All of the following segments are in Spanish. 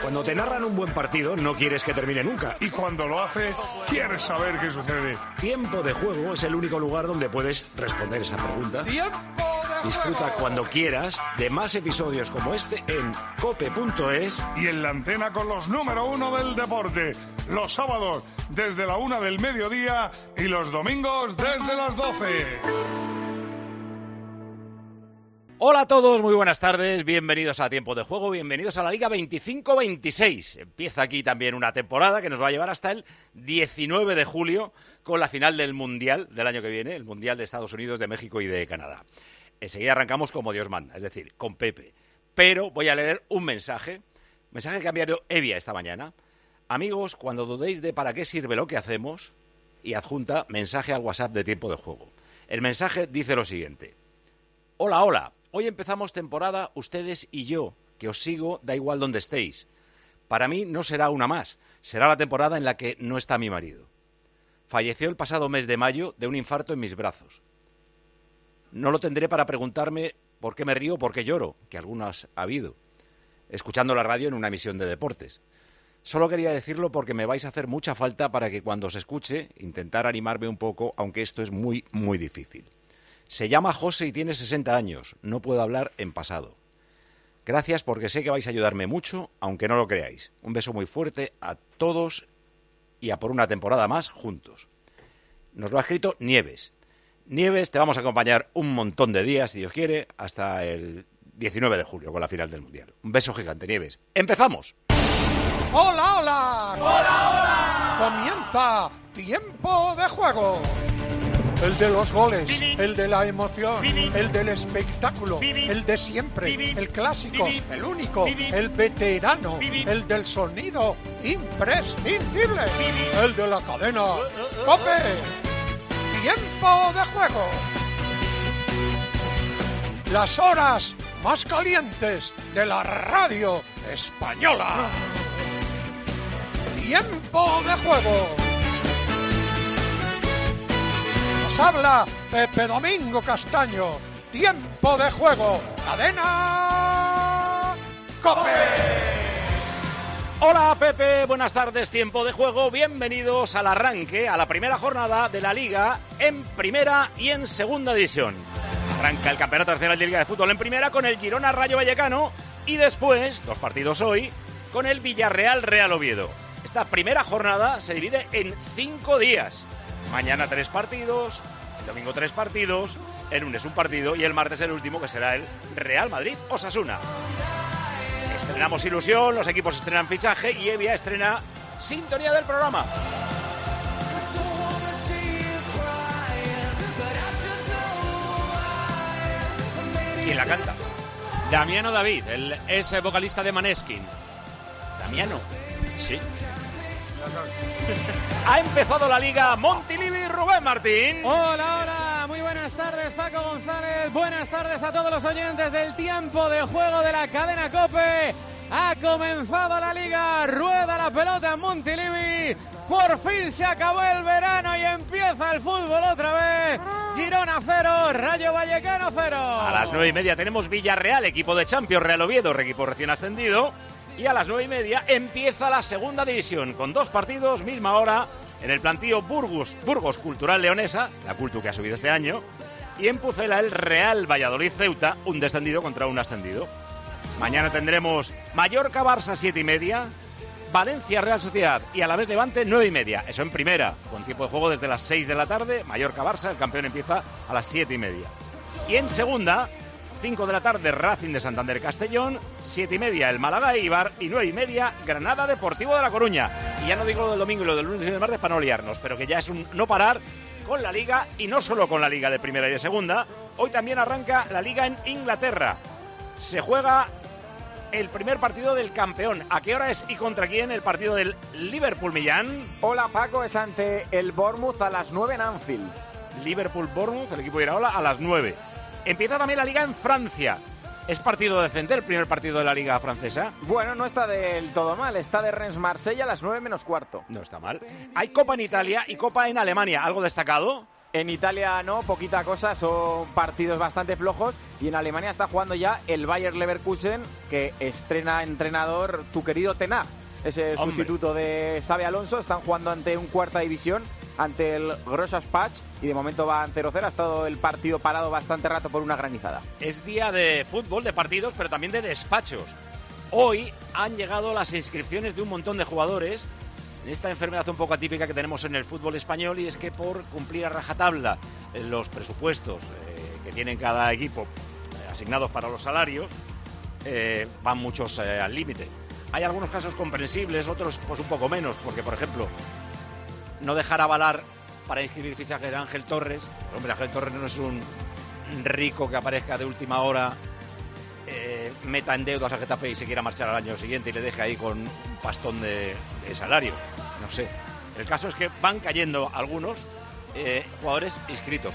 Cuando te narran un buen partido, no quieres que termine nunca. Y cuando lo hace, quieres saber qué sucede. Tiempo de Juego es el único lugar donde puedes responder esa pregunta. Disfruta cuando quieras de más episodios como este en cope.es y en la antena con los número 1 del deporte. Los sábados desde la 1 del mediodía y los domingos desde las 12. Hola a todos, muy buenas tardes, bienvenidos a Tiempo de Juego, bienvenidos a la Liga 25-26. Empieza aquí también una temporada que nos va a llevar hasta el 19 de julio con la final del Mundial del año que viene, el Mundial de Estados Unidos, de México y de Canadá. Enseguida arrancamos como Dios manda, es decir, con Pepe. Pero voy a leer un mensaje que ha enviado Evia esta mañana. Amigos, cuando dudéis de para qué sirve lo que hacemos, y adjunta mensaje al WhatsApp de Tiempo de Juego. El mensaje dice lo siguiente. Hola. Hoy empezamos temporada ustedes y yo, que os sigo, da igual donde estéis. Para mí no será una más, será la temporada en la que no está mi marido. Falleció el pasado mes de mayo de un infarto en mis brazos. No lo tendré para preguntarme por qué me río o por qué lloro, que algunas ha habido, escuchando la radio en una emisión de deportes. Solo quería decirlo porque me vais a hacer mucha falta para que cuando os escuche intentar animarme un poco, aunque esto es muy, muy difícil. Se llama José y tiene 60 años. No puedo hablar en pasado. Gracias porque sé que vais a ayudarme mucho, aunque no lo creáis. Un beso muy fuerte a todos y a por una temporada más juntos. Nos lo ha escrito Nieves. Nieves, te vamos a acompañar un montón de días, si Dios quiere, hasta el 19 de julio con la final del Mundial. Un beso gigante, Nieves. ¡Empezamos! ¡Hola! Comienza Tiempo de Juego. El de los goles, el de la emoción, el del espectáculo, el de siempre, el clásico, el único, el veterano, el del sonido imprescindible, el de la cadena COPE. Tiempo de Juego. Las horas más calientes de la radio española. Tiempo de Juego. Habla Pepe Domingo Castaño. Tiempo de Juego. Cadena COPE. Hola Pepe, buenas tardes, Tiempo de Juego. Bienvenidos al arranque, a la primera jornada de la Liga en primera y en segunda división. Arranca el Campeonato Nacional de Liga de Fútbol en primera con el Girona Rayo Vallecano y después, 2 partidos hoy, con el Villarreal Real Oviedo. Esta primera jornada se divide en 5 días. Mañana 3 partidos, el domingo 3 partidos, el lunes 1 partido y el martes el último, que será el Real Madrid-Osasuna. Estrenamos ilusión, los equipos estrenan fichaje y Evia estrena sintonía del programa. ¿Quién la canta? Damiano David, es vocalista de Maneskin. ¿Damiano? Sí. Ha empezado la Liga. Montilivi, Rubén Martín. Hola, muy buenas tardes, Paco González. Buenas tardes a todos los oyentes del Tiempo de Juego de la cadena COPE. Ha comenzado la Liga, rueda la pelota en Montilivi. Por fin se acabó el verano y empieza el fútbol otra vez. Girona 0, Rayo Vallecano 0. A las 9:30 tenemos Villarreal, equipo de Champions, Real Oviedo, equipo recién ascendido. Y a las 9:30 empieza la segunda división, con 2 partidos, misma hora, en el plantío Burgos Cultural Leonesa, la Cultu que ha subido este año, y en Pucela el Real Valladolid Ceuta, un descendido contra un ascendido. Mañana tendremos Mallorca-Barça 7:30, Valencia-Real Sociedad y a la vez Levante 9:30, eso en primera, con tiempo de juego desde las 6 de la tarde, Mallorca-Barça, el campeón empieza a las 7:30. Y en segunda, 5 de la tarde, Racing de Santander Castellón, 7:30 el Málaga Eibar y 9:30 Granada Deportivo de La Coruña. Y ya no digo lo del domingo y lo del lunes y del martes para no liarnos, pero que ya es un no parar con la Liga y no solo con la Liga de primera y de segunda. Hoy también arranca la Liga en Inglaterra. Se juega el primer partido del campeón. ¿A qué hora es y contra quién el partido del Liverpool, Millán? Hola Paco, es ante el Bournemouth a las 9 en Anfield. Liverpool-Bournemouth, el equipo de Iraola, a las 9. Empieza también la Liga en Francia. ¿Es partido decente el primer partido de la Liga francesa? Bueno, no está del todo mal. Está de Rennes-Marsella a las 9 menos cuarto. No está mal. Hay Copa en Italia y Copa en Alemania. ¿Algo destacado? En Italia no, poquita cosa, son partidos bastante flojos. Y en Alemania está jugando ya el Bayer Leverkusen, que estrena entrenador tu querido Ten Hag. Ese sustituto de Xabi Alonso. Están jugando ante un cuarta división, ante el Großaspach, y de momento van 0-0. Ha estado el partido parado bastante rato por una granizada. Es día de fútbol, de partidos, pero también de despachos. Hoy han llegado las inscripciones de un montón de jugadores en esta enfermedad un poco atípica que tenemos en el fútbol español, y es que por cumplir a rajatabla los presupuestos que tienen cada equipo asignados para los salarios, van muchos al límite. Hay algunos casos comprensibles, otros pues un poco menos, porque por ejemplo, no dejar avalar para inscribir fichajes a Ángel Torres. Hombre, Ángel Torres no es un rico que aparezca de última hora, meta en deudas a Getafe y se quiera marchar al año siguiente y le deje ahí con un pastón de salario. No sé. El caso es que van cayendo algunos jugadores inscritos.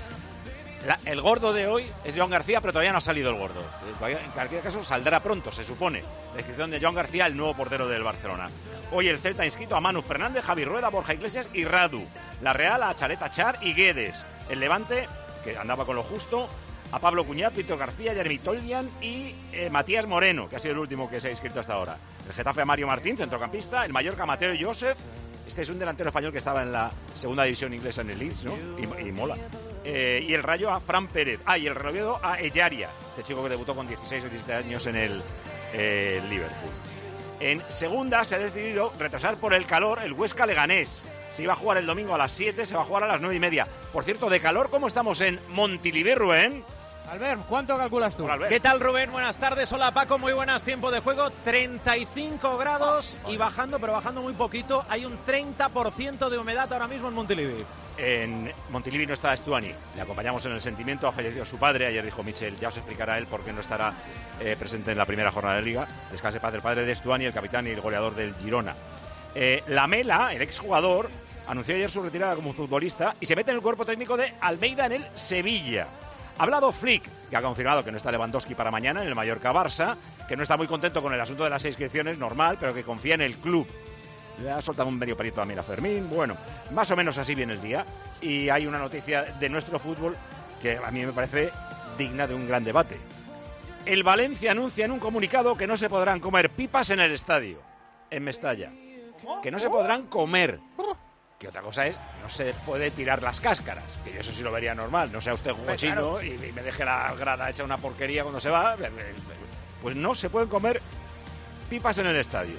El gordo de hoy es Joan García, pero todavía no ha salido el gordo. En cualquier caso saldrá pronto, se supone. La inscripción de Joan García, el nuevo portero del Barcelona. Hoy el Celta ha inscrito a Manu Fernández, Javi Rueda, Borja Iglesias y Radu. La Real a Chaleta Char y Guedes. El Levante, que andaba con lo justo, a Pablo Cuñat, Víctor García, Jeremy Tollian y Matías Moreno, que ha sido el último que se ha inscrito hasta ahora. El Getafe a Mario Martín, centrocampista. El Mallorca a Mateo Joseph. Este es un delantero español que estaba en la segunda división inglesa en el Leeds, ¿no? Y mola. Y el Rayo a Fran Pérez. Y el Oviedo a Ellaria, este chico que debutó con 16 o 17 años en el Liverpool. En segunda se ha decidido retrasar por el calor el Huesca Leganés. Se iba a jugar el domingo a las 7, se va a jugar a las 9:30. Por cierto, de calor, ¿cómo estamos en Montilivi, Rubén? Albert, ¿cuánto calculas tú? Hola, ¿Qué tal, Rubén? Buenas tardes. Hola, Paco. Muy buenas. Tiempo de juego. 35 grados y bajando, pero bajando muy poquito. Hay un 30% de humedad ahora mismo en Montilivi. En Montilivi no está Stuani. Le acompañamos en el sentimiento. Ha fallecido su padre. Ayer dijo Michel, ya os explicará él por qué no estará presente en la primera jornada de Liga. Descanse paz, el padre de Stuani, el capitán y el goleador del Girona. Lamela, el exjugador, anunció ayer su retirada como futbolista y se mete en el cuerpo técnico de Almeida en el Sevilla. Ha hablado Flick, que ha confirmado que no está Lewandowski para mañana en el Mallorca-Barça, que no está muy contento con el asunto de las inscripciones, normal, pero que confía en el club. Le ha soltado un medio palito a Mira Fermín. Bueno, más o menos así viene el día. Y hay una noticia de nuestro fútbol que a mí me parece digna de un gran debate. El Valencia anuncia en un comunicado que no se podrán comer pipas en el estadio, en Mestalla. Que no se podrán comer. Que otra cosa es, no se puede tirar las cáscaras, que yo eso sí lo vería normal, no sea usted cochino y me deje la grada hecha una porquería cuando se va. Pues no se pueden comer pipas en el estadio.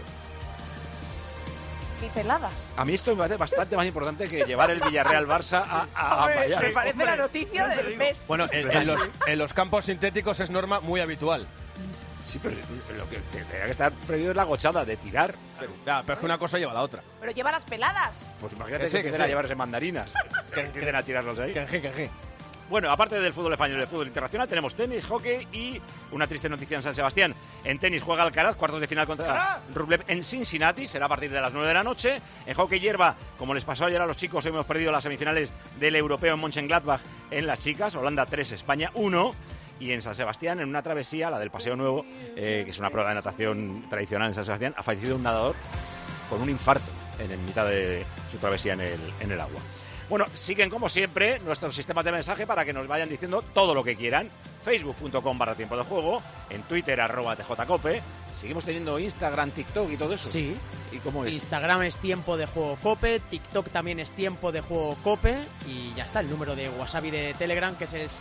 Y peladas. A mí esto me parece bastante más importante que llevar el Villarreal-Barça a Miami. Me parece la noticia del mes. Bueno, en los campos sintéticos es norma muy habitual. Sí, pero lo que tendría que estar prohibido es la gochada de tirar. Pero es que una cosa lleva a la otra. Pero lleva las peladas. Pues imagínate que empiecen a llevarse mandarinas, que empiecen a tirarlos ahí. Que. Bueno, aparte del fútbol español y del fútbol internacional, tenemos tenis, hockey y una triste noticia en San Sebastián. En tenis juega Alcaraz, cuartos de final contra Rublev en Cincinnati, será a partir de las 9 de la noche. En hockey hierba, como les pasó ayer a los chicos, hemos perdido las semifinales del europeo en Mönchengladbach en las chicas, Holanda 3, España 1. Y en San Sebastián, en una travesía, la del Paseo Nuevo, que es una prueba de natación tradicional en San Sebastián, ha fallecido un nadador con un infarto en mitad de su travesía en el agua. Bueno, siguen como siempre nuestros sistemas de mensaje para que nos vayan diciendo todo lo que quieran. Facebook.com/tiempo de juego, en Twitter @tjcope. Seguimos teniendo Instagram, TikTok y todo eso. Sí. ¿Y cómo es? Instagram es Tiempo de Juego Cope, TikTok también es Tiempo de Juego Cope y ya está el número de WhatsApp y de Telegram, que es el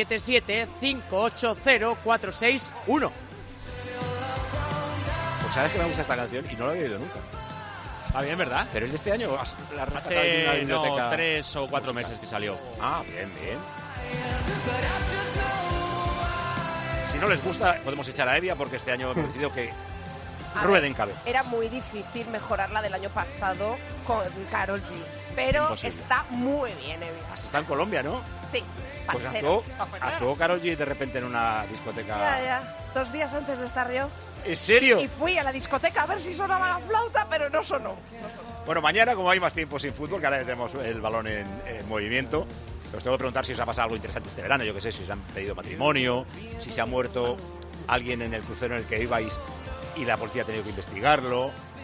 677-580-461. Pues sabes que me gusta esta canción y no la había oído nunca. Está bien, ¿verdad? Pero es de este año. La Hace 3 o 4 meses que salió. Ah, bien. Si no les gusta, podemos echar a Evia porque este año hemos decidido que rueden cabeza. Era muy difícil mejorar la del año pasado con Karol G, pero imposible. Está muy bien, Evia. Está en Colombia, ¿no? Sí, pues parceros. actuó Karol G de repente en una discoteca. Ya. 2 días antes de estar yo. ¿En serio? Y fui a la discoteca a ver si sonaba la flauta, pero no sonó. Bueno, mañana, como hay más tiempo sin fútbol, que ahora tenemos el balón en movimiento, os tengo que preguntar si os ha pasado algo interesante este verano. Yo qué sé, si os han pedido matrimonio, si se ha muerto alguien en el crucero en el que ibais y la policía ha tenido que investigarlo,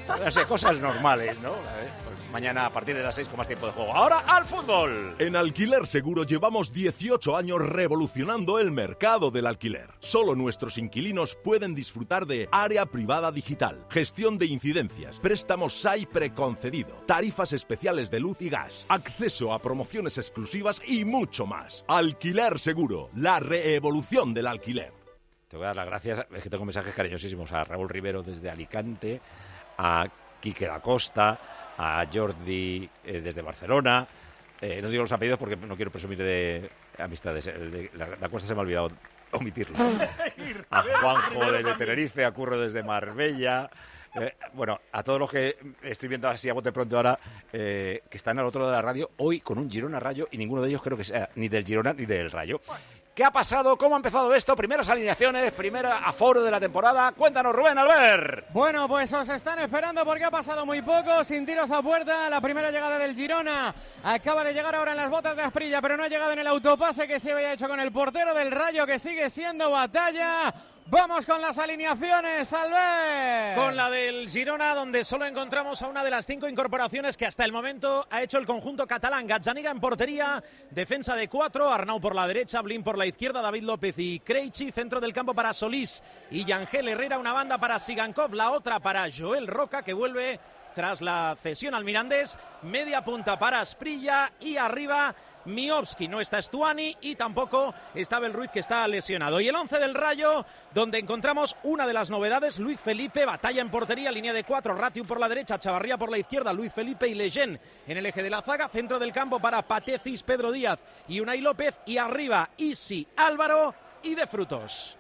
No sé, cosas normales, ¿no? Pues mañana a partir de las 6 con más tiempo de juego. Ahora al fútbol. En Alquiler Seguro llevamos 18 años revolucionando el mercado del alquiler. Solo nuestros inquilinos pueden disfrutar de área privada digital, gestión de incidencias, préstamos SAI preconcedido, tarifas especiales de luz y gas, acceso a promociones exclusivas y mucho más. Alquiler Seguro, la reevolución del alquiler. Te voy a dar las gracias, es que tengo mensajes cariñosísimos a Raúl Rivero desde Alicante, a Quique da Costa, a Jordi desde Barcelona. No digo los apellidos porque no quiero presumir de amistades. Da Costa se me ha olvidado omitirlo. A Juanjo desde Tenerife, a Curro desde Marbella. Bueno, a todos los que estoy viendo así a bote pronto ahora, que están al otro lado de la radio, hoy con un Girona Rayo, y ninguno de ellos creo que sea ni del Girona ni del Rayo. ¿Qué ha pasado? ¿Cómo ha empezado esto? Primeras alineaciones, primera aforo de la temporada. Cuéntanos, Rubén Albert. Bueno, pues os están esperando porque ha pasado muy poco, sin tiros a puerta. La primera llegada del Girona acaba de llegar ahora en las botas de Asprilla, pero no ha llegado en el autopase que se había hecho con el portero del Rayo, que sigue siendo batalla. Vamos con las alineaciones, Albert. Con la del Girona, donde solo encontramos a una de las 5 incorporaciones que hasta el momento ha hecho el conjunto catalán. Gazzaniga en portería, defensa de 4, Arnau por la derecha, Blin por la izquierda, David López y Krejci, centro del campo para Solís y Yangel Herrera, una banda para Sigankov, la otra para Joel Roca, que vuelve tras la cesión al Mirandés, media punta para Asprilla y arriba Miovski. No está Stuani y tampoco está Abel Ruiz, que está lesionado. Y el 11 del Rayo, donde encontramos una de las novedades, Luis Felipe, batalla en portería, línea de 4, Ratiu por la derecha, Chavarría por la izquierda, Luis Felipe y Leyen en el eje de la zaga, centro del campo para Patecis, Pedro Díaz y Unai López, y arriba Isi, Álvaro y De Frutos.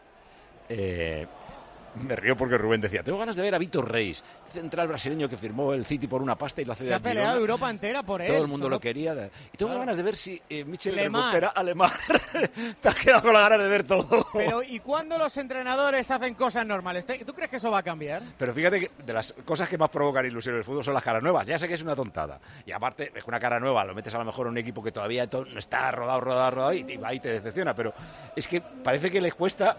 Me río porque Rubén decía, tengo ganas de ver a Vítor Reis, central brasileño que firmó el City por una pasta y lo hace de Se ha peleado Europa entera por él. Todo el mundo lo quería. Y tengo ganas de ver si Michel recupera a Lemar. Te has quedado con la ganas de ver todo. Pero ¿y cuándo los entrenadores hacen cosas normales? ¿Tú crees que eso va a cambiar? Pero fíjate que de las cosas que más provocan ilusión en el fútbol son las caras nuevas. Ya sé que es una tontada. Y aparte, es una cara nueva, lo metes a lo mejor en un equipo que todavía no está rodado y ahí te decepciona. Pero es que parece que les cuesta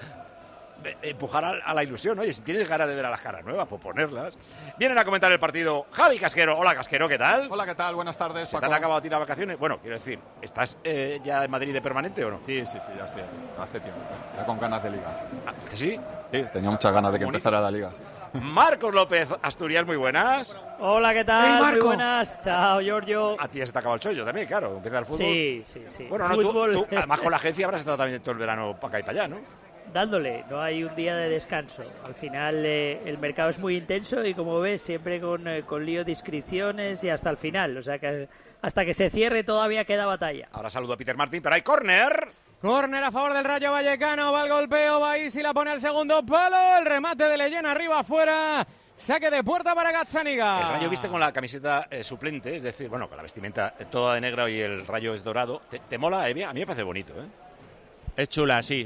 empujar a la ilusión. Oye, si tienes ganas de ver a las caras nuevas, pues ponerlas. Vienen a comentar el partido Javi Casquero. Hola, Casquero, ¿qué tal? Hola, ¿qué tal? Buenas tardes, ¿Se te han acabado de tirar vacaciones? Bueno, quiero decir, ¿estás ya en Madrid de permanente o no? Sí, ya estoy aquí. Hace tiempo. Ya con ganas de liga. ¿Sí? Sí, tenía muchas ganas de que empezara la liga. Sí. Marcos López, Asturias, muy buenas. Hola, ¿qué tal? Hey, muy buenas. Chao, Giorgio. A ti ya se te acaba el chollo también, claro. Empieza el fútbol. Sí. Bueno, no, tú, además con la agencia habrás estado también todo el verano para acá y para allá, ¿no? Dándole, no hay un día de descanso. Al final el mercado es muy intenso y, como ves, siempre con lío de inscripciones y hasta el final. O sea que hasta que se cierre todavía queda batalla. Ahora saludo a Peter Martín, pero hay córner. Córner a favor del Rayo Vallecano, va el golpeo, va y la pone al segundo palo, el remate de Leyen arriba afuera, saque de puerta para Gazzaniga. El Rayo viste con la camiseta suplente, es decir, bueno, con la vestimenta toda de negro y el Rayo es dorado. ¿Te mola, Evia? A mí me parece bonito, ¿eh? Es chula, sí.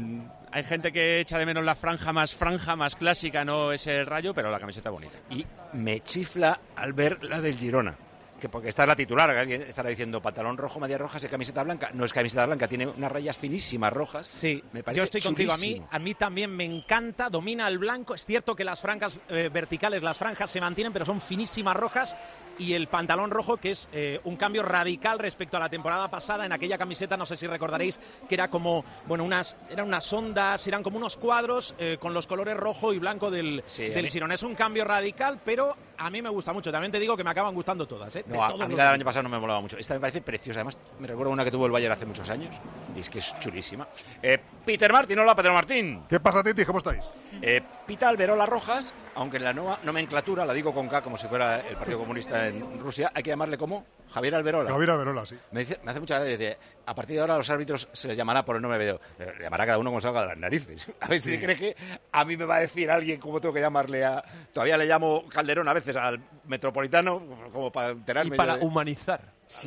Hay gente que echa de menos la franja más clásica, no es el Rayo, pero la camiseta bonita. Y me chifla al ver la del Girona. Porque esta es la titular, alguien estará diciendo pantalón rojo, medias rojas y camiseta blanca. No es camiseta blanca, tiene unas rayas finísimas rojas. Sí, me parece yo estoy chulísimo. contigo. A mí también me encanta, domina el blanco. Es cierto que las franjas verticales, las franjas se mantienen, pero son finísimas rojas. Y el pantalón rojo, que es un cambio radical respecto a la temporada pasada. En aquella camiseta, no sé si recordaréis, que era como, bueno, eran unas ondas, eran como unos cuadros con los colores rojo y blanco del Girona. Es un cambio radical, pero a mí me gusta mucho. También te digo que me acaban gustando todas. No, a mí la del año pasado no me molaba mucho. Esta me parece preciosa. Además, me recuerdo una que tuvo el Bayern hace muchos años. Y es que es chulísima. Peter Martín, hola, Pedro Martín. ¿Qué pasa, Titi? ¿Cómo estáis? Pita Alberola Rojas, aunque en la nueva nomenclatura, la digo con K como si fuera el Partido Comunista en Rusia, hay que llamarle como Javier Alberola. Javier Alberola, sí. Me hace mucha gracia. Dice, a partir de ahora a los árbitros se les llamará por el nombre de video. Le llamará cada uno como salga de las narices. A ver si cree que a mí me va a decir alguien cómo tengo que llamarle a... Todavía le llamo Calderón a veces al Metropolitano, como para enterarme. Y para humanizar. Sí.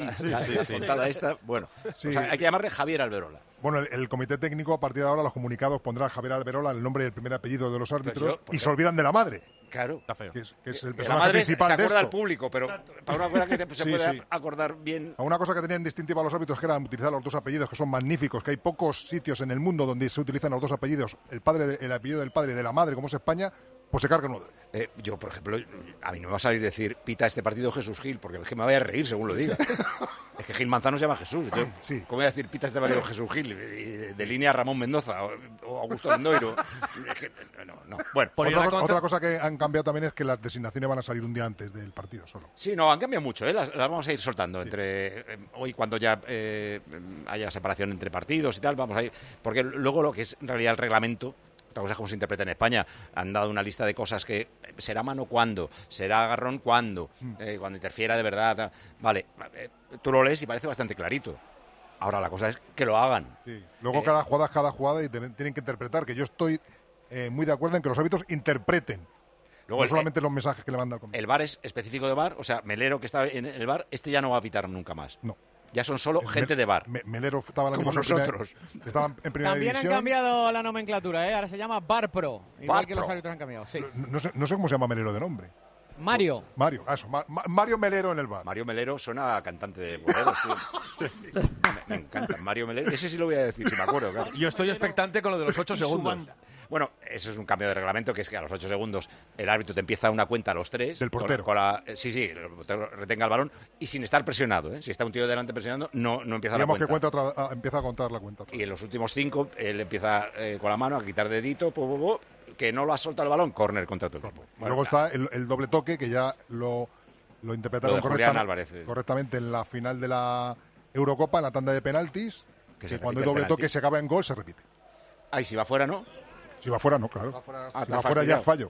Esta, bueno, sí. O sea, hay que llamarle Javier Alberola. Bueno, el comité técnico a partir de ahora, los comunicados, pondrá a Javier Alberola el nombre y el primer apellido de los árbitros y se olvidan de la madre. Claro. Está feo. Que es el personaje la madre principal se acuerda de al público, pero para una cosa que se puede acordar bien. A una cosa que tenían distintiva los árbitros, que era utilizar los dos apellidos, que son magníficos, que hay pocos sitios en el mundo donde se utilizan los dos apellidos, el apellido del padre y de la madre, como es España. pues se carga uno de ellos. Yo, por ejemplo, a mí no me va a salir decir pita este partido Jesús Gil, porque es que me voy a reír según lo diga. Es que Gil Manzano se llama Jesús. Sí. ¿Cómo voy a decir pita este partido Jesús Gil? De línea Ramón Mendoza o Augusto Lendoiro. Es que, no. Bueno, otra cosa que han cambiado también es que las designaciones van a salir un día antes del partido solo. Sí, no, han cambiado mucho, las vamos a ir soltando entre hoy cuando ya haya separación entre partidos y tal, vamos a ir, porque luego lo que es en realidad el reglamento. Otra cosa es cómo se interpreta en España. Han dado una lista de cosas que será mano cuándo, será agarrón cuándo, cuando interfiera de verdad. Vale, tú lo lees y parece bastante clarito. Ahora la cosa es que lo hagan. Sí. Luego cada jugada y tienen que interpretar, que yo estoy muy de acuerdo en que los árbitros interpreten. Luego no solamente los mensajes que le mandan. El VAR es específico de VAR, o sea, Melero que está en el VAR, ya no va a pitar nunca más. No. Ya son solo gente de VAR. Melero estaba como nosotros. Estaban en primera También división. han cambiado la nomenclatura, ahora se llama VAR Pro. Igual que los árbitros han cambiado. Sí. No sé cómo se llama Melero de nombre. Mario, eso. Mario Melero en el VAR. Mario Melero suena a cantante de boleros, tío. Me encanta. Mario Melero. Ese sí lo voy a decir, si me acuerdo, claro. Yo estoy expectante con lo de los 8 segundos. Bueno, eso es un cambio de reglamento, que es que a los 8 segundos el árbitro te empieza una cuenta a los 3. Del portero. Sí, el portero retenga el balón y sin estar presionado. Si está un tío delante presionando, no empieza Digamos la cuenta. Que empieza a contar la cuenta. Y en los últimos 5, él empieza con la mano a quitar dedito, que no lo ha soltado el balón, córner contra tu equipo. Bueno, luego está el doble toque, que ya lo interpretaron correctamente en la final de la Eurocopa, en la tanda de penaltis, que cuando hay doble toque se acaba en gol, se repite. Y si va fuera, ¿no? Si va fuera, no, claro. Si va fuera ya es fallo.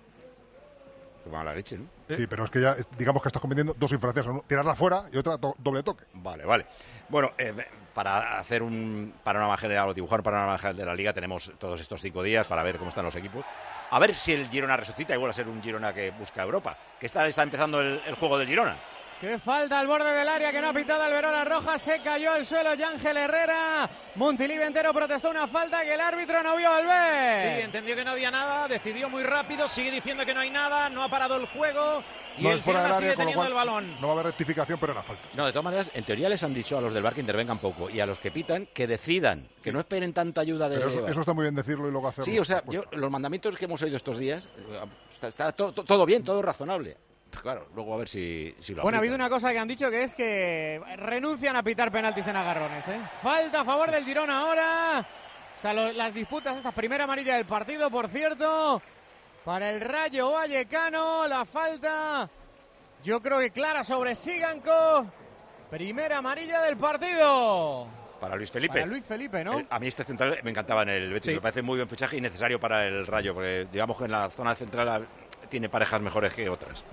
Pues mala leche, ¿no? Sí, pero es que ya, digamos que estás cometiendo dos infracciones, ¿no? Tirarla fuera y otra doble toque. Vale. Bueno, para hacer un panorama general o dibujar un panorama general de la Liga tenemos todos estos 5 días para ver cómo están los equipos. A ver si el Girona resucita y vuelve a ser un Girona que busca Europa. Que está empezando el juego del Girona. Que falta al borde del área, que no ha pitado Alberola Roja, se cayó al suelo Yángel Herrera. Montilivi entero protestó una falta que el árbitro no vio al ver. Sí, entendió que no había nada, decidió muy rápido, sigue diciendo que no hay nada, no ha parado el juego y el Girona sigue teniendo el balón. No va a haber rectificación, pero era falta. No, de todas maneras, en teoría les han dicho a los del VAR que intervengan poco y a los que pitan que decidan, que no esperen tanta ayuda de... Pero eso está muy bien decirlo y luego hacerlo. Sí, o sea, los mandamientos que hemos oído estos días, está todo bien, todo razonable. Claro, luego a ver si lo Bueno, aplican. ha habido una cosa que han dicho, que es que renuncian a pitar penaltis en agarrones, ¿eh? Falta a favor del Girona ahora. O sea, las disputas, esta primera amarilla del partido, por cierto, para el Rayo Vallecano. La falta, yo creo que clara sobre Siganco. Primera amarilla del partido. Para Luis Felipe. Para Luis Felipe, ¿no? A mí este central me encantaba en el Betis. Sí. Me parece muy buen fichaje y necesario para el Rayo, porque digamos que en la zona central tiene parejas mejores que otras.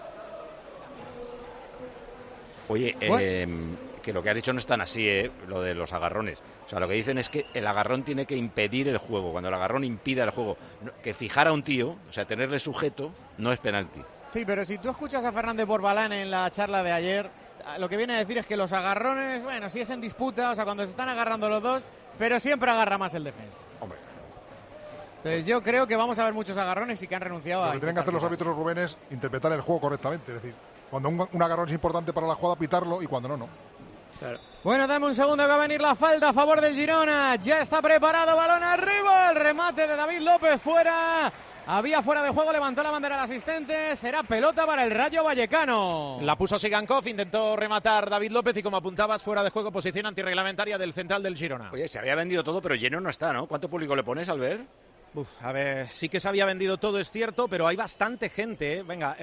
Oye, que lo que has dicho no es tan así, lo de los agarrones. O sea, lo que dicen es que el agarrón tiene que impedir el juego. Cuando el agarrón impida el juego, que fijar a un tío, o sea, tenerle sujeto, no es penalti. Sí, pero si tú escuchas a Fernández Borbalán en la charla de ayer, lo que viene a decir es que los agarrones, bueno, sí es en disputa, o sea, cuando se están agarrando los dos, pero siempre agarra más el defensa. Hombre. Entonces yo creo que vamos a ver muchos agarrones y que han renunciado a... Lo que tienen que hacer los árbitros, Rubén, es interpretar el juego correctamente. Es decir, cuando un agarrón es importante para la jugada, pitarlo, y cuando no. Claro. Bueno, dame un segundo que va a venir la falta a favor del Girona. Ya está preparado, balón arriba, el remate de David López fuera. Había fuera de juego, levantó la bandera el asistente. Será pelota para el Rayo Vallecano. La puso Sigankov, intentó rematar David López y, como apuntabas, fuera de juego, posición antirreglamentaria del central del Girona. Oye, se había vendido todo, pero lleno no está, ¿no? ¿Cuánto público le pones, Albert? A ver, sí que se había vendido todo, es cierto, pero hay bastante gente, ¿eh? Venga,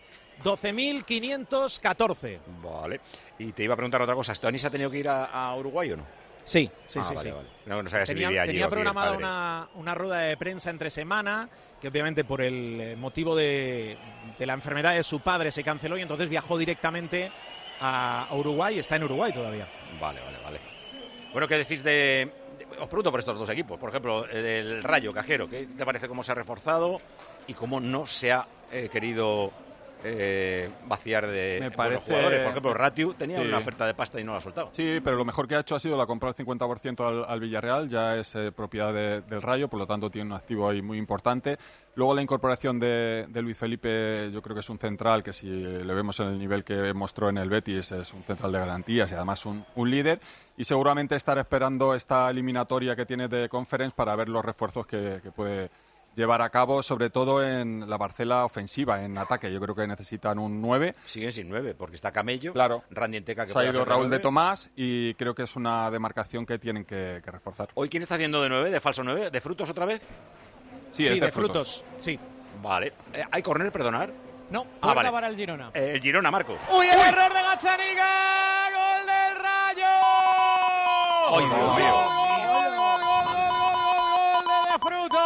12.514. Vale. Y te iba a preguntar otra cosa. ¿Stoani se ha tenido que ir a Uruguay o no? Sí. Vale. No sabía si vivía allí. Tenía programada una rueda de prensa entre semana, que obviamente por el motivo de la enfermedad de su padre se canceló, y entonces viajó directamente a Uruguay. Está en Uruguay todavía. Vale. Bueno, ¿qué decís os pregunto por estos dos equipos, por ejemplo, del Rayo, Cajero? ¿Qué te parece cómo se ha reforzado y cómo no se ha querido vaciar de buenos jugadores? Por ejemplo, Ratiu tenía una oferta de pasta y no la ha soltado. Sí, pero lo mejor que ha hecho ha sido la compra del 50% al Villarreal. Ya es propiedad del Rayo, por lo tanto tiene un activo ahí muy importante. Luego la incorporación de Luis Felipe, yo creo que es un central que, si le vemos en el nivel que mostró en el Betis, es un central de garantías y además un líder. Y seguramente estar esperando esta eliminatoria que tiene de Conference para ver los refuerzos que puede llevar a cabo, sobre todo en la parcela ofensiva, en ataque. Yo creo que necesitan un 9. Siguen sin 9, porque está Camello, claro. Randy Enteca, que se ha ido Raúl de Tomás, y creo que es una demarcación que tienen que reforzar. ¿Hoy quién está haciendo de 9, de falso 9? ¿De Frutos otra vez? Sí, es de Frutos. Sí. Vale. ¿Hay córner, perdonar? No, puerta para el Girona. El Girona, Marcos. ¡Uy, el error de Gazzaniga! ¡Gol del Rayo! ¡Ay, Dios mío! ¡Gol de Frutos!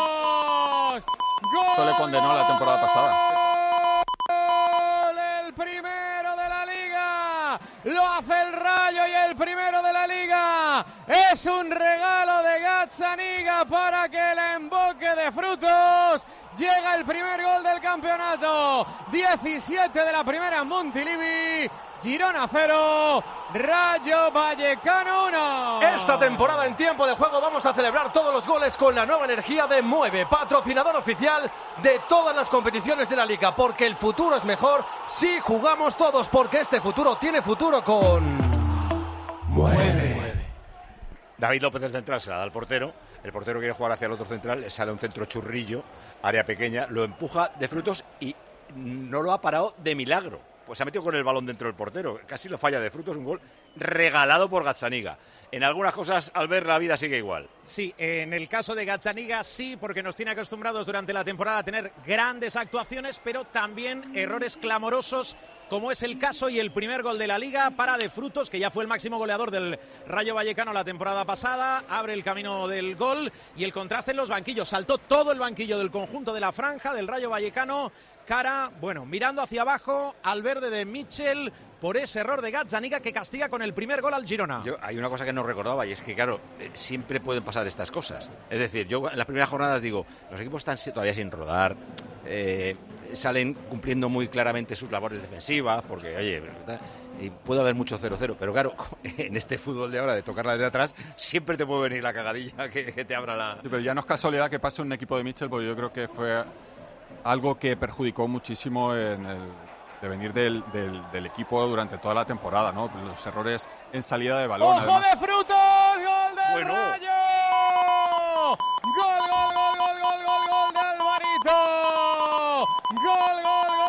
Esto le condenó la temporada pasada. ¡Gol! El primero de la Liga. Lo hace el Rayo y el primero de la Liga. Es un regalo de Gazzaniga para que el emboque de Frutos. Llega el primer gol del campeonato. 17 de la primera en Montilivi. Girona 0, Rayo Vallecano 1. Esta temporada en tiempo de juego vamos a celebrar todos los goles con la nueva energía de Mueve, patrocinador oficial de todas las competiciones de la Liga, porque el futuro es mejor si jugamos todos, porque este futuro tiene futuro con Mueve. David López del central se la da al portero. El portero quiere jugar hacia el otro central, le sale un centro churrillo, área pequeña, lo empuja de Frutos y no lo ha parado de milagro. Pues se ha metido con el balón dentro del portero. Casi lo falla de Frutos, un gol regalado por Gazzaniga. En algunas cosas, al ver, la vida sigue igual. Sí, en el caso de Gazzaniga sí, porque nos tiene acostumbrados durante la temporada a tener grandes actuaciones, pero también errores clamorosos, como es el caso y el primer gol de la Liga para de Frutos, que ya fue el máximo goleador del Rayo Vallecano la temporada pasada, abre el camino del gol y el contraste en los banquillos. Saltó todo el banquillo del conjunto de la franja del Rayo Vallecano, mirando hacia abajo al verde de Mitchell por ese error de Gazzaniga que castiga con el primer gol al Girona. Hay una cosa que no recordaba y es que, claro, siempre pueden pasar estas cosas. Es decir, yo en las primeras jornadas digo, los equipos están todavía sin rodar, salen cumpliendo muy claramente sus labores defensivas, porque, oye, ¿verdad? Y puede haber mucho 0-0, pero claro, en este fútbol de ahora de tocarla desde atrás, siempre te puede venir la cagadilla que te abra la... Sí, pero ya no es casualidad que pase un equipo de Mitchell, porque yo creo que fue algo que perjudicó muchísimo en el devenir del equipo durante toda la temporada, ¿no? Los errores en salida de balón. ¡Ojo además. de Frutos! ¡Gol del Rayo! ¡Gol de Alvarito! ¡Gol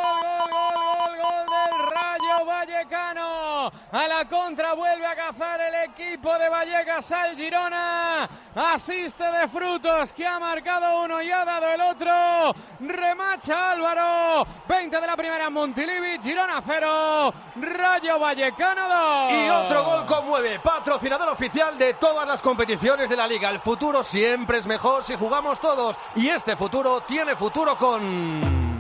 del Rayo Vallecano! A la contra vuelve a cazar el equipo de Vallecas al Girona. Asiste de Frutos, que ha marcado uno y ha dado el otro. Remacha Álvaro. 20 de la primera en Montilivi. Girona 0, Rayo Vallecano 2. Y otro gol conmueve. Patrocinador oficial de todas las competiciones de la Liga. El futuro siempre es mejor si jugamos todos. Y este futuro tiene futuro con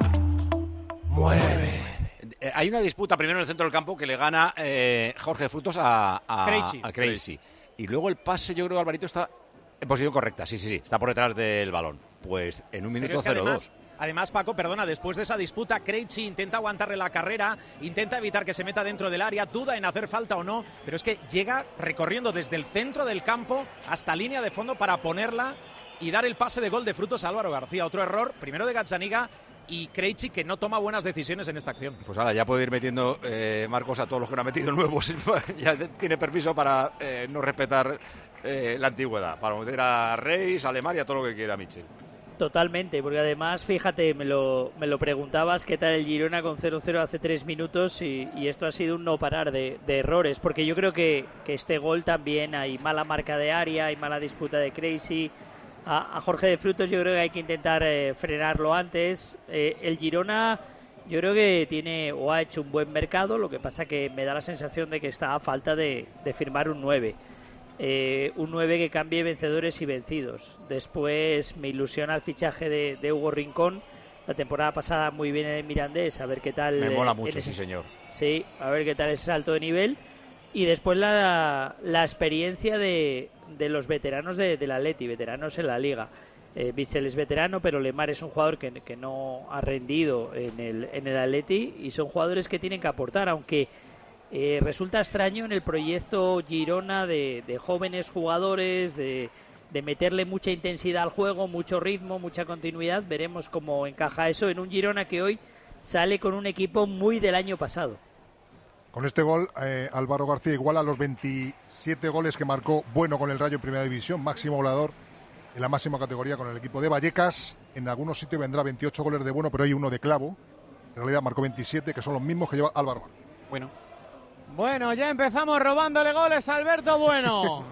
Mueve. Hay una disputa primero en el centro del campo que le gana Jorge Frutos a Krejci. Y luego el pase, yo creo que Alvarito está en posición correcta. Sí, está por detrás del balón. Pues en un minuto 0-2. Además, Paco, después de esa disputa, Krejci intenta aguantarle la carrera, intenta evitar que se meta dentro del área, duda en hacer falta o no, pero es que llega recorriendo desde el centro del campo hasta línea de fondo para ponerla y dar el pase de gol de Frutos a Álvaro García. Otro error, primero de Gazzaniga y Krejci, que no toma buenas decisiones en esta acción. Pues ahora ya puede ir metiendo Marcos a todos los que no ha metido nuevos. Ya tiene permiso para no respetar la antigüedad, para meter a Reis, a Lemar y a todo lo que quiera Michel. Totalmente, porque además, fíjate, me lo preguntabas qué tal el Girona con 0-0 hace 3 minutos y esto ha sido un no parar de errores, porque yo creo que este gol también hay mala marca de área, hay mala disputa de Krejci. A Jorge de Frutos yo creo que hay que intentar frenarlo antes. El Girona yo creo que tiene o ha hecho un buen mercado, lo que pasa que me da la sensación de que está a falta de firmar un 9. Un 9 que cambie vencedores y vencidos. Después me ilusiona el fichaje de Hugo Rincón. La temporada pasada muy bien en el Mirandés, a ver qué tal... Me mola mucho, sí señor. Sí, a ver qué tal ese salto de nivel. Y después la experiencia de los veteranos del Atleti, veteranos en la Liga. Mitchell es veterano, pero Lemar es un jugador que no ha rendido en el Atleti y son jugadores que tienen que aportar, aunque resulta extraño en el proyecto Girona de jóvenes jugadores, de meterle mucha intensidad al juego, mucho ritmo, mucha continuidad. Veremos cómo encaja eso en un Girona que hoy sale con un equipo muy del año pasado. Con este gol, Álvaro García iguala los 27 goles que marcó Bueno con el Rayo en Primera División, máximo goleador en la máxima categoría con el equipo de Vallecas. en algunos sitios vendrá 28 goles de bueno, pero hay uno de clavo. En realidad marcó 27, que son los mismos que lleva Álvaro. Bueno, ya empezamos robándole goles a Alberto Bueno.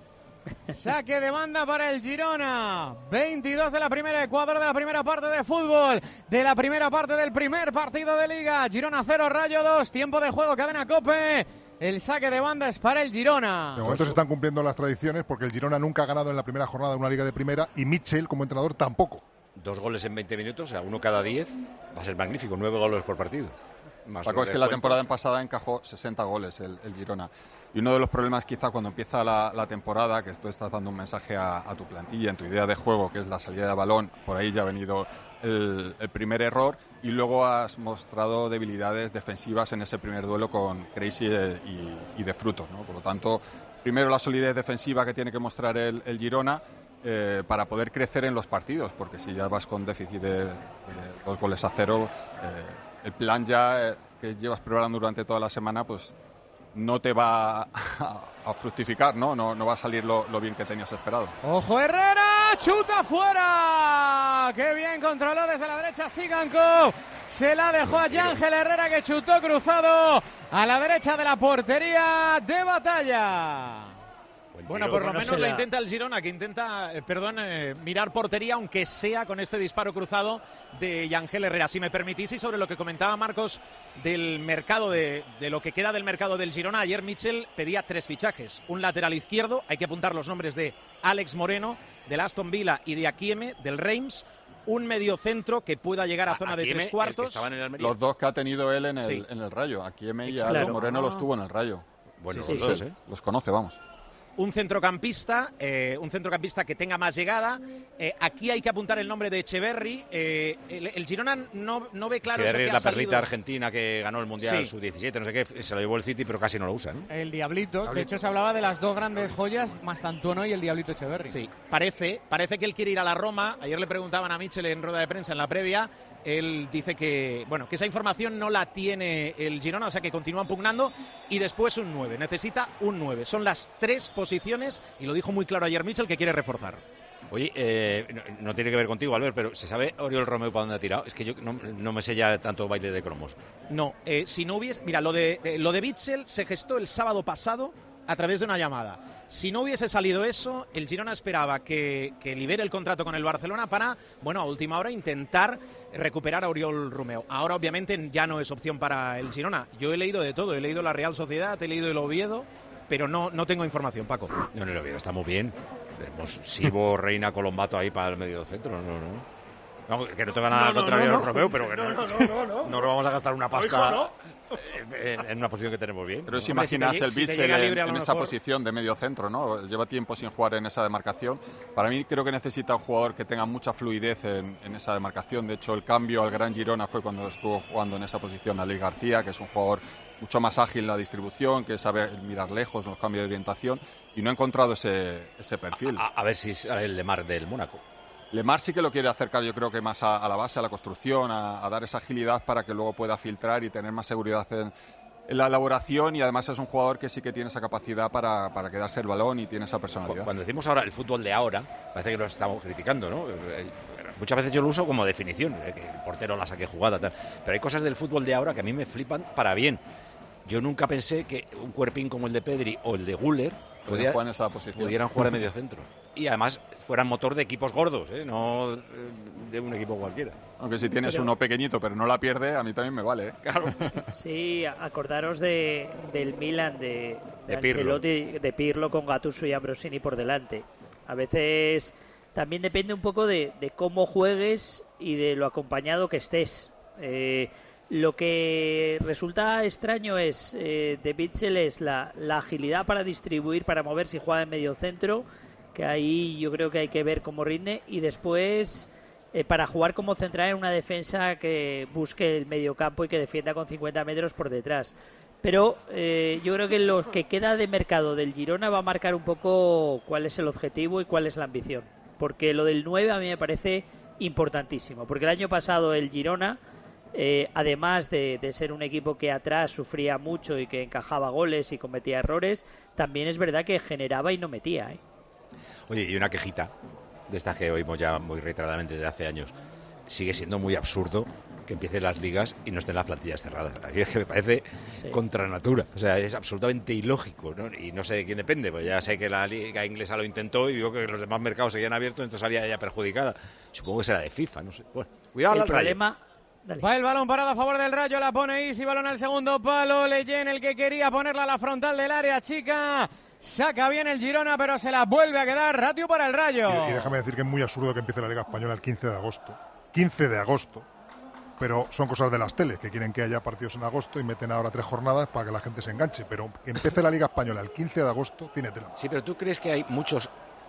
Saque de banda para el Girona. 22 de la primera, Ecuador de la primera parte de fútbol. De la primera parte del primer partido de Liga. Girona 0, Rayo 2. Tiempo de juego, cadena COPE. El saque de banda es para el Girona. De momento se están cumpliendo las tradiciones porque el Girona nunca ha ganado en la primera jornada de una Liga de primera y Mitchell, como entrenador, tampoco. 2 goles en 20 minutos, o sea, 1 cada 10. Va a ser magnífico, 9 goles por partido. Paco, es que la temporada pasada encajó 60 goles el Girona. Y uno de los problemas quizá cuando empieza la temporada, que tú estás dando un mensaje a tu plantilla, en tu idea de juego, que es la salida de balón, por ahí ya ha venido el primer error, y luego has mostrado debilidades defensivas en ese primer duelo con Crazy y De Frutos, ¿no? Por lo tanto, primero la solidez defensiva que tiene que mostrar el Girona para poder crecer en los partidos, porque si ya vas con déficit de 2 goles a 0, el plan ya que llevas preparando durante toda la semana, pues no te va a fructificar, ¿no? No va a salir lo bien que tenías esperado. ¡Ojo Herrera! ¡Chuta fuera! ¡Qué bien controló desde la derecha Sigankov! Se la dejó a Yángel Herrera, que chutó cruzado a la derecha de la portería de Batalla. Bueno, por lo menos lo intenta el Girona, que intenta, mirar portería, aunque sea con este disparo cruzado de Yángel Herrera. Si me permitís, y sobre lo que comentaba Marcos del mercado, de lo que queda del mercado del Girona, ayer Mitchell pedía 3 fichajes. Un lateral izquierdo, hay que apuntar los nombres de Alex Moreno, del Aston Villa, y de Akieme, del Reims. Un mediocentro que pueda llegar a zona de 3 cuartos. Los 2 que ha tenido él en el Rayo. Akieme y Alex Moreno los tuvo en el Rayo. Bueno, los dos, los conoce, vamos. Un centrocampista que tenga más llegada. Aquí hay que apuntar el nombre de Echeverri. El Girona no ve claro Echeverri eso que es la ha salido. perlita argentina que ganó el Mundial Sub-17, no sé qué, se lo llevó el City, pero casi no lo usa, ¿no? El Diablito. De hecho, se hablaba de las 2 grandes joyas, Mastantuono y el Diablito Echeverri. Sí, parece que él quiere ir a la Roma. Ayer le preguntaban a Mitchell en rueda de prensa en la previa. Él dice que esa información no la tiene el Girona, o sea que continúan pugnando. Y después un 9, necesita un 9. Son las 3 posiciones, y lo dijo muy claro ayer Mitchell, que quiere reforzar. Oye, no tiene que ver contigo, Albert, pero ¿se sabe Oriol Romeu para dónde ha tirado? Es que yo no me sé ya tanto baile de cromos. No, si no hubiese... Mira, lo de Mitchell se gestó el sábado pasado a través de una llamada. Si no hubiese salido eso, el Girona esperaba que libere el contrato con el Barcelona para, a última hora intentar recuperar a Oriol Romeu. Ahora, obviamente, ya no es opción para el Girona. Yo he leído de todo, he leído la Real Sociedad, he leído el Oviedo, pero no tengo información, Paco. No, el Oviedo está muy bien. Tenemos Sibo, Reina, Colombato ahí para el medio centro, no. Vamos, que no tenga nada contra Oriol Romeu, pero que no nos vamos a gastar una pasta en una posición que tenemos bien. Pero si imaginas el Bissell en esa posición de medio centro, ¿no? Lleva tiempo sin jugar en esa demarcación. Para mí creo que necesita un jugador que tenga mucha fluidez en esa demarcación. De hecho, el cambio al Gran Girona fue cuando estuvo jugando en esa posición Alex García, que es un jugador mucho más ágil en la distribución, que sabe mirar lejos en los cambios de orientación, y no ha encontrado ese perfil. A ver si es el Lemar del Mónaco. Lemar sí que lo quiere acercar, yo creo que más a la base, a la construcción, a dar esa agilidad para que luego pueda filtrar y tener más seguridad en la elaboración, y además es un jugador que sí que tiene esa capacidad para quedarse el balón y tiene esa personalidad. Cuando decimos ahora el fútbol de ahora, parece que lo estamos criticando, ¿no? Muchas veces yo lo uso como definición, que el portero la saque jugada, tal. Pero hay cosas del fútbol de ahora que a mí me flipan para bien. Yo nunca pensé que un cuerpín como el de Pedri o el de Güler pudieran jugar de medio centro. Y además fueran motor de equipos gordos, no de un equipo cualquiera. Aunque si tienes uno pequeñito pero no la pierde, a mí también me vale. Claro. Sí, acordaros del Milan de Pirlo. Ancelotti, de Pirlo con Gattuso y Ambrosini por delante. A veces también depende un poco de cómo juegues y de lo acompañado que estés. Lo que resulta extraño es de Bitzel es la agilidad para distribuir, para mover si juega en medio centro, que ahí yo creo que hay que ver cómo rinde, y después para jugar como central en una defensa que busque el medio campo y que defienda con 50 metros por detrás. Pero yo creo que lo que queda de mercado del Girona va a marcar un poco cuál es el objetivo y cuál es la ambición, porque lo del 9 a mí me parece importantísimo, porque el año pasado el Girona, además de ser un equipo que atrás sufría mucho y que encajaba goles y cometía errores, también es verdad que generaba y no metía. Oye, y una quejita. de estas que oímos ya muy reiteradamente desde hace años, sigue siendo muy absurdo que empiecen las ligas y no estén las plantillas cerradas. A mí es que me parece contra natura. O sea, es absolutamente ilógico, ¿no? Y no sé de quién depende, pues ya sé que la liga inglesa lo intentó y digo que los demás mercados seguían abiertos, entonces salía ella perjudicada. Supongo que será de FIFA, no sé. Bueno, cuidado al problema. Dale. Va el balón parado a favor del Rayo, la pone Isi, balón al segundo palo, Leyen, el que quería ponerla a la frontal del área chica. Saca bien el Girona, pero se la vuelve a quedar. Ratio para el Rayo. Y déjame decir que es muy absurdo que empiece la Liga Española el 15 de agosto. 15 de agosto. Pero son cosas de las teles, que quieren que haya partidos en agosto y meten ahora 3 jornadas para que la gente se enganche. Pero que empiece la Liga Española el 15 de agosto, tiene tela. Sí, pero ¿tú crees que hay muchos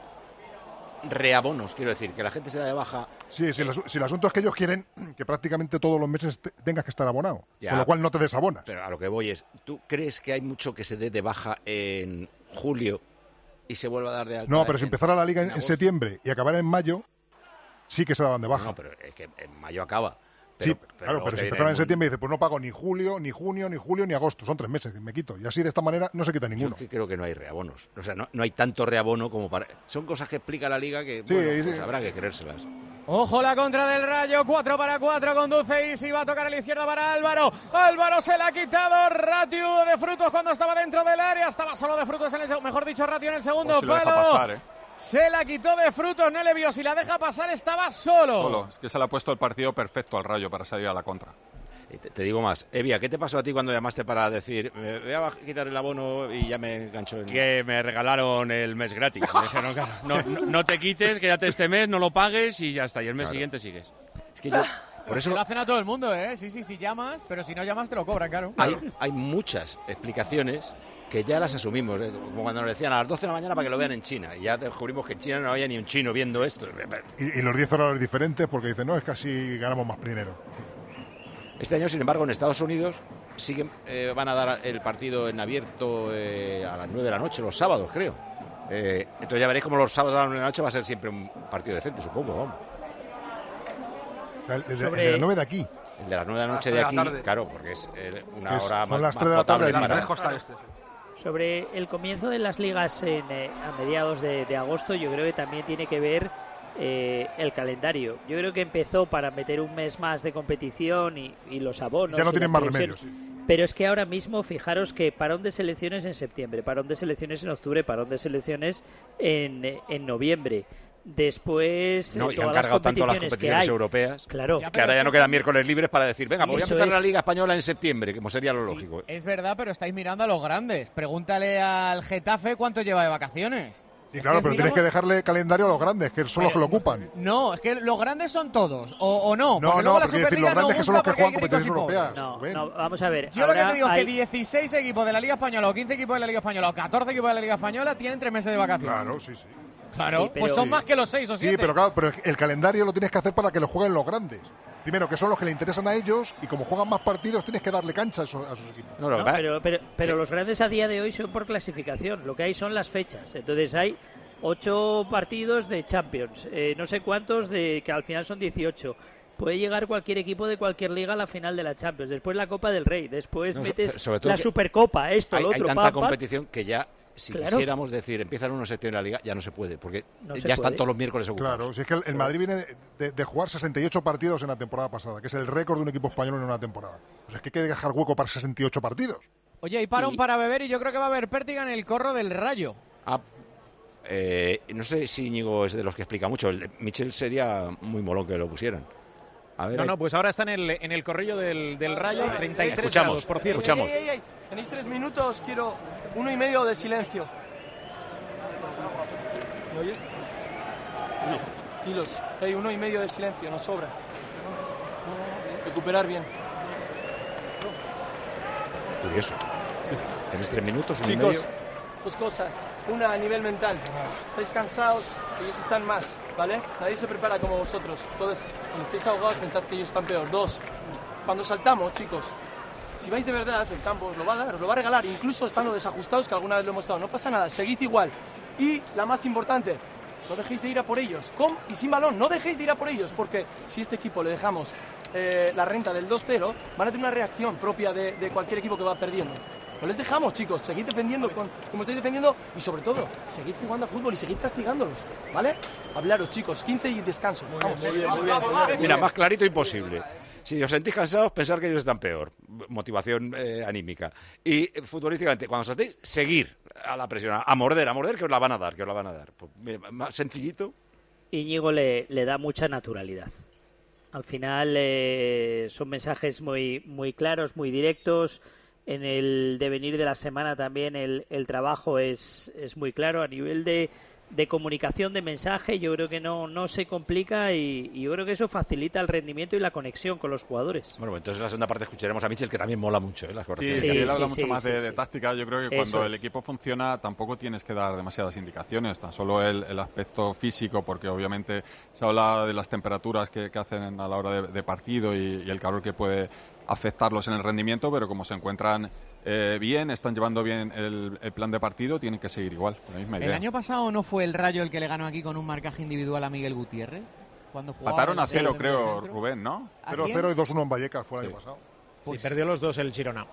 reabonos? Quiero decir, que la gente se da de baja. Sí, si el asunto es que ellos quieren que prácticamente todos los meses tengas que estar abonado. Ya, con lo cual no te desabonas. Pero a lo que voy es, ¿tú crees que hay mucho que se dé de baja en julio y se vuelva a dar de alta? No, pero si empezara la Liga en septiembre y acabara en mayo, sí que se daban de baja. No, pero es que en mayo acaba. Pero, sí, claro, pero si empezaran en septiembre y dices, pues no pago ni julio, ni junio, ni julio, ni agosto, son 3 meses, me quito. Y así de esta manera no se quita ninguno. Yo creo que no hay reabonos. O sea, no hay tanto reabono como para... Son cosas que explica la Liga que, sí, bueno, pues habrá que creérselas. Ojo la contra del Rayo, 4-4, conduce Isi, va a tocar a la izquierda para Álvaro. Álvaro se la ha quitado, Ratio de Frutos cuando estaba dentro del área, estaba solo de Frutos en el mejor dicho, Ratio en el segundo si palo. Lo deja pasar, Se la quitó de Frutos, no le vio, si la deja pasar estaba solo. Es que se le ha puesto el partido perfecto al Rayo para salir a la contra. Te digo más, Evia, ¿qué te pasó a ti cuando llamaste para decir voy a quitar el abono y ya me engancho? Que me regalaron el mes gratis. Me dijeron, no te quites, quédate este mes, no lo pagues y ya está. Y el mes siguiente sigues. Es que yo... Por eso lo hacen a todo el mundo, ¿eh? Sí, llamas, pero si no llamas te lo cobran, claro. Hay muchas explicaciones que ya las asumimos, como cuando nos decían a las 12 de la mañana para que lo vean en China, y ya descubrimos que en China no había ni un chino viendo esto. Y los 10 horarios diferentes porque dicen, no, es que así ganamos más dinero. Este año, sin embargo, en Estados Unidos siguen, van a dar el partido en abierto a las 9 de la noche, los sábados, creo. Entonces ya veréis como los sábados a las 9 de la noche va a ser siempre un partido decente, supongo, vamos. El de las 9 de aquí. El de las 9 de la noche de aquí, claro, porque es una hora son más las 3 de la tarde para... Sobre el comienzo de las ligas a mediados de agosto, yo creo que también tiene que ver el calendario. Yo creo que empezó para meter un mes más de competición y los abonos. Ya no tienen más remedio. Sí. Pero es que ahora mismo, fijaros que parón de selecciones en septiembre, parón de selecciones en octubre, parón de selecciones en noviembre. Después y han cargado tanto las competiciones europeas, claro, que ahora ya no quedan miércoles libres para decir, venga, voy a empezar la Liga Española en septiembre, como sería lo lógico. Es verdad, pero estáis mirando a los grandes. Pregúntale al Getafe cuánto lleva de vacaciones. Y claro, pero tienes que dejarle calendario a los grandes, que son los que lo ocupan. No, es que los grandes son todos, o no. No, porque decir, los grandes que son los que juegan competiciones europeas. No, vamos a ver. Yo lo que te digo es que 16 equipos de la Liga Española, o 15 equipos de la Liga Española, o 14 equipos de la Liga Española tienen 3 meses de vacaciones. Claro, sí. Claro, sí, pero, pues son más que los 6 o 7. Sí, pero claro, pero el calendario lo tienes que hacer para que lo jueguen los grandes. Primero, que son los que le interesan a ellos, y como juegan más partidos, tienes que darle cancha a sus equipos. Pero los grandes a día de hoy son por clasificación. Lo que hay son las fechas. Entonces hay 8 partidos de Champions, no sé cuántos, que al final son 18. Puede llegar cualquier equipo de cualquier liga a la final de la Champions. Después la Copa del Rey. Después metes la Supercopa, esto, lo otro. Hay tanta competición que ya... Si quisiéramos decir, empieza el 1 de septiembre la Liga, ya no se puede, porque están todos los miércoles ocupados. Claro, si es que el Madrid viene de jugar 68 partidos en la temporada pasada, que es el récord de un equipo español en una temporada. Pues es que hay que dejar hueco para 68 partidos. Oye, hay parón para beber y yo creo que va a haber pértiga en el corro del Rayo. No sé si Íñigo es de los que explica mucho. El de Michel sería muy molón que lo pusieran. A ver, pues ahora está en el corrillo del Rayo, 33 grados, por cierto. Escuchamos. Tenéis 3 minutos, quiero 1,5 de silencio. ¿Me oyes? Kilos. 1,5 de silencio, nos sobra. Recuperar bien. Curioso. Sí. ¿Tenéis 3 minutos? Chicos, 2 cosas. Una a nivel mental. Estáis cansados, ellos están más, ¿vale? Nadie se prepara como vosotros. Entonces, cuando estéis ahogados, pensad que ellos están peor. 2, cuando saltamos, chicos, si vais de verdad, el campo os lo va a dar, os lo va a regalar, incluso estando desajustados, que alguna vez lo hemos estado. No pasa nada, seguid igual. Y la más importante, no dejéis de ir a por ellos, con y sin balón, no dejéis de ir a por ellos, porque si este equipo le dejamos la renta del 2-0, van a tener una reacción propia de cualquier equipo que va perdiendo. No les dejamos, chicos. Seguid defendiendo como estáis defendiendo y, sobre todo, seguid jugando a fútbol y seguid castigándolos, ¿vale? Hablaros, chicos. 15 y descanso. Vamos. Muy bien. Mira, más clarito imposible. Si os sentís cansados, pensar que ellos están peor. Motivación anímica. Y futbolísticamente, cuando os estéis, seguir a la presión, a morder, que os la van a dar, Pues, mira, más sencillito. Íñigo le da mucha naturalidad. Al final son mensajes muy claros, muy directos. En el devenir de la semana también el trabajo es muy claro a nivel de comunicación, de mensaje. Yo creo que no se complica y yo creo que eso facilita el rendimiento y la conexión con los jugadores. Bueno, entonces en la segunda parte escucharemos a Mitchell, que también mola mucho, las correcciones. Sí, él habla mucho más de táctica. Yo creo que cuando el equipo funciona tampoco tienes que dar demasiadas indicaciones, tan solo el aspecto físico, porque obviamente se habla de las temperaturas que hacen a la hora de partido y el calor que puede afectarlos en el rendimiento, pero como se encuentran bien, están llevando bien el plan de partido, tienen que seguir igual, con la misma idea. ¿El año pasado no fue el Rayo el que le ganó aquí con un marcaje individual a Miguel Gutiérrez? Mataron a 0, creo, Rubén, ¿no? 0-0 y 2-1 en Vallecas fue el año pasado. Sí, perdió los dos el Girona.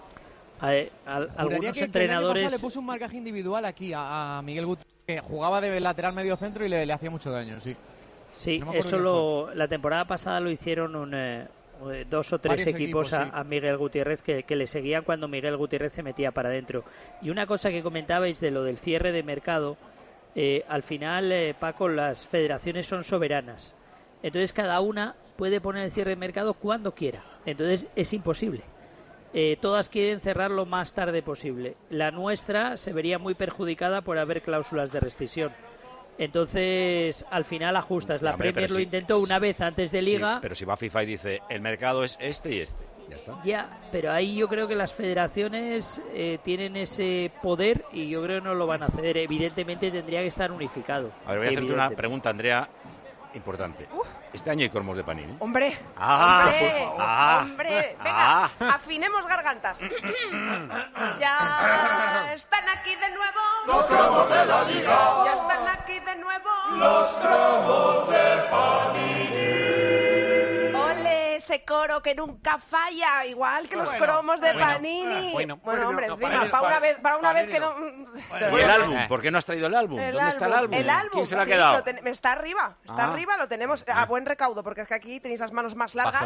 Algunos entrenadores... que el año pasado le puso un marcaje individual aquí a Miguel Gutiérrez, que jugaba de lateral medio centro y le hacía mucho daño, sí. Sí, no eso la temporada pasada lo hicieron 2 o 3 equipos a Miguel Gutiérrez que le seguían cuando Miguel Gutiérrez se metía para adentro. Y una cosa que comentabais de lo del cierre de mercado, al final, Paco, las federaciones son soberanas. Entonces cada una puede poner el cierre de mercado cuando quiera. Entonces es imposible. Todas quieren cerrar lo más tarde posible. La nuestra se vería muy perjudicada por haber cláusulas de rescisión. Entonces, al final ajustas. La Premier lo intentó una vez antes de Liga. Sí, pero si va FIFA y dice, el mercado es este y este, ya está. Ya, pero ahí yo creo que las federaciones tienen ese poder y yo creo que no lo van a ceder. Evidentemente tendría que estar unificado. A ver, voy a hacerte una pregunta, Andrea, importante. Este año hay cromos de Panini. Hombre, venga, afinemos gargantas. Ya están aquí de nuevo los cromos de la Liga. Ya están aquí de nuevo los cromos de Panini. Ole, ese coro que nunca falla, igual que los cromos de Panini. Bueno, hombre, encima, para una vez que no... ¿Y el álbum? ¿Por qué no has traído el álbum? ¿Dónde está el álbum? El álbum, ¿Quién se lo ha quedado? Está arriba, lo tenemos a buen recaudo, porque es que aquí tenéis las manos más largas.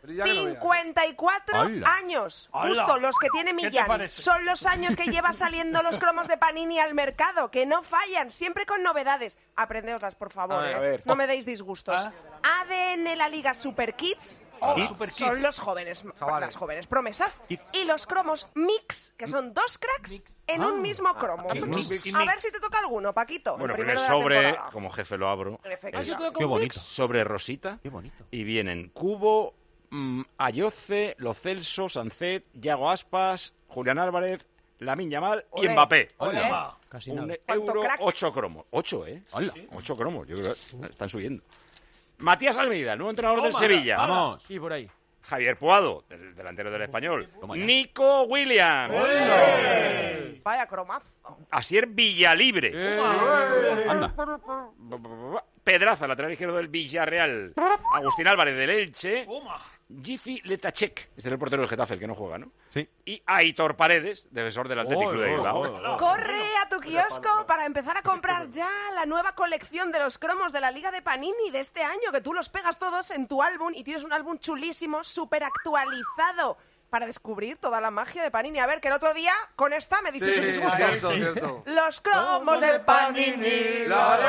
54 años, justo los que tiene Millán. Son los años que lleva saliendo los cromos de Panini al mercado, que no fallan, siempre con novedades. Aprendeoslas, por favor, no me deis disgustos. ADN La Liga Super Kids. Son los jóvenes, las jóvenes promesas. Y los cromos Mix, que son 2 cracks en un mismo cromo. A ver si te toca alguno, Paquito. Bueno, primer sobre, como jefe lo abro. Qué bonito. Sobre rosita. Qué bonito. Y vienen Cubo, Ayoce, Lo Celso, Sancet, Yago Aspas, Julián Álvarez, Lamine Yamal y Mbappé. Casi un nada. euro, 8 cromos. 8, ¿eh? 8 cromos. Yo creo que están subiendo. Matías Almeida, nuevo entrenador del Sevilla. Vamos. Sí, por ahí. Javier Puado, del delantero del Español. Nico Williams. Vaya cromazo. Asier Villalibre. Anda. Pedraza, lateral izquierdo del Villarreal. Agustín Álvarez del Elche. Gifi Letachek, este es el portero del Getafe, el que no juega, ¿no? Sí. Y Aitor Paredes, defensor del Athletic Club de Bilbao. Corre a tu kiosco para empezar a comprar ya la nueva colección de los cromos de la Liga de Panini de este año, que tú los pegas todos en tu álbum y tienes un álbum chulísimo, súper actualizado, para descubrir toda la magia de Panini. A ver, que el otro día con esta me diste un disgusto. Cierto. Los cromos de Panini.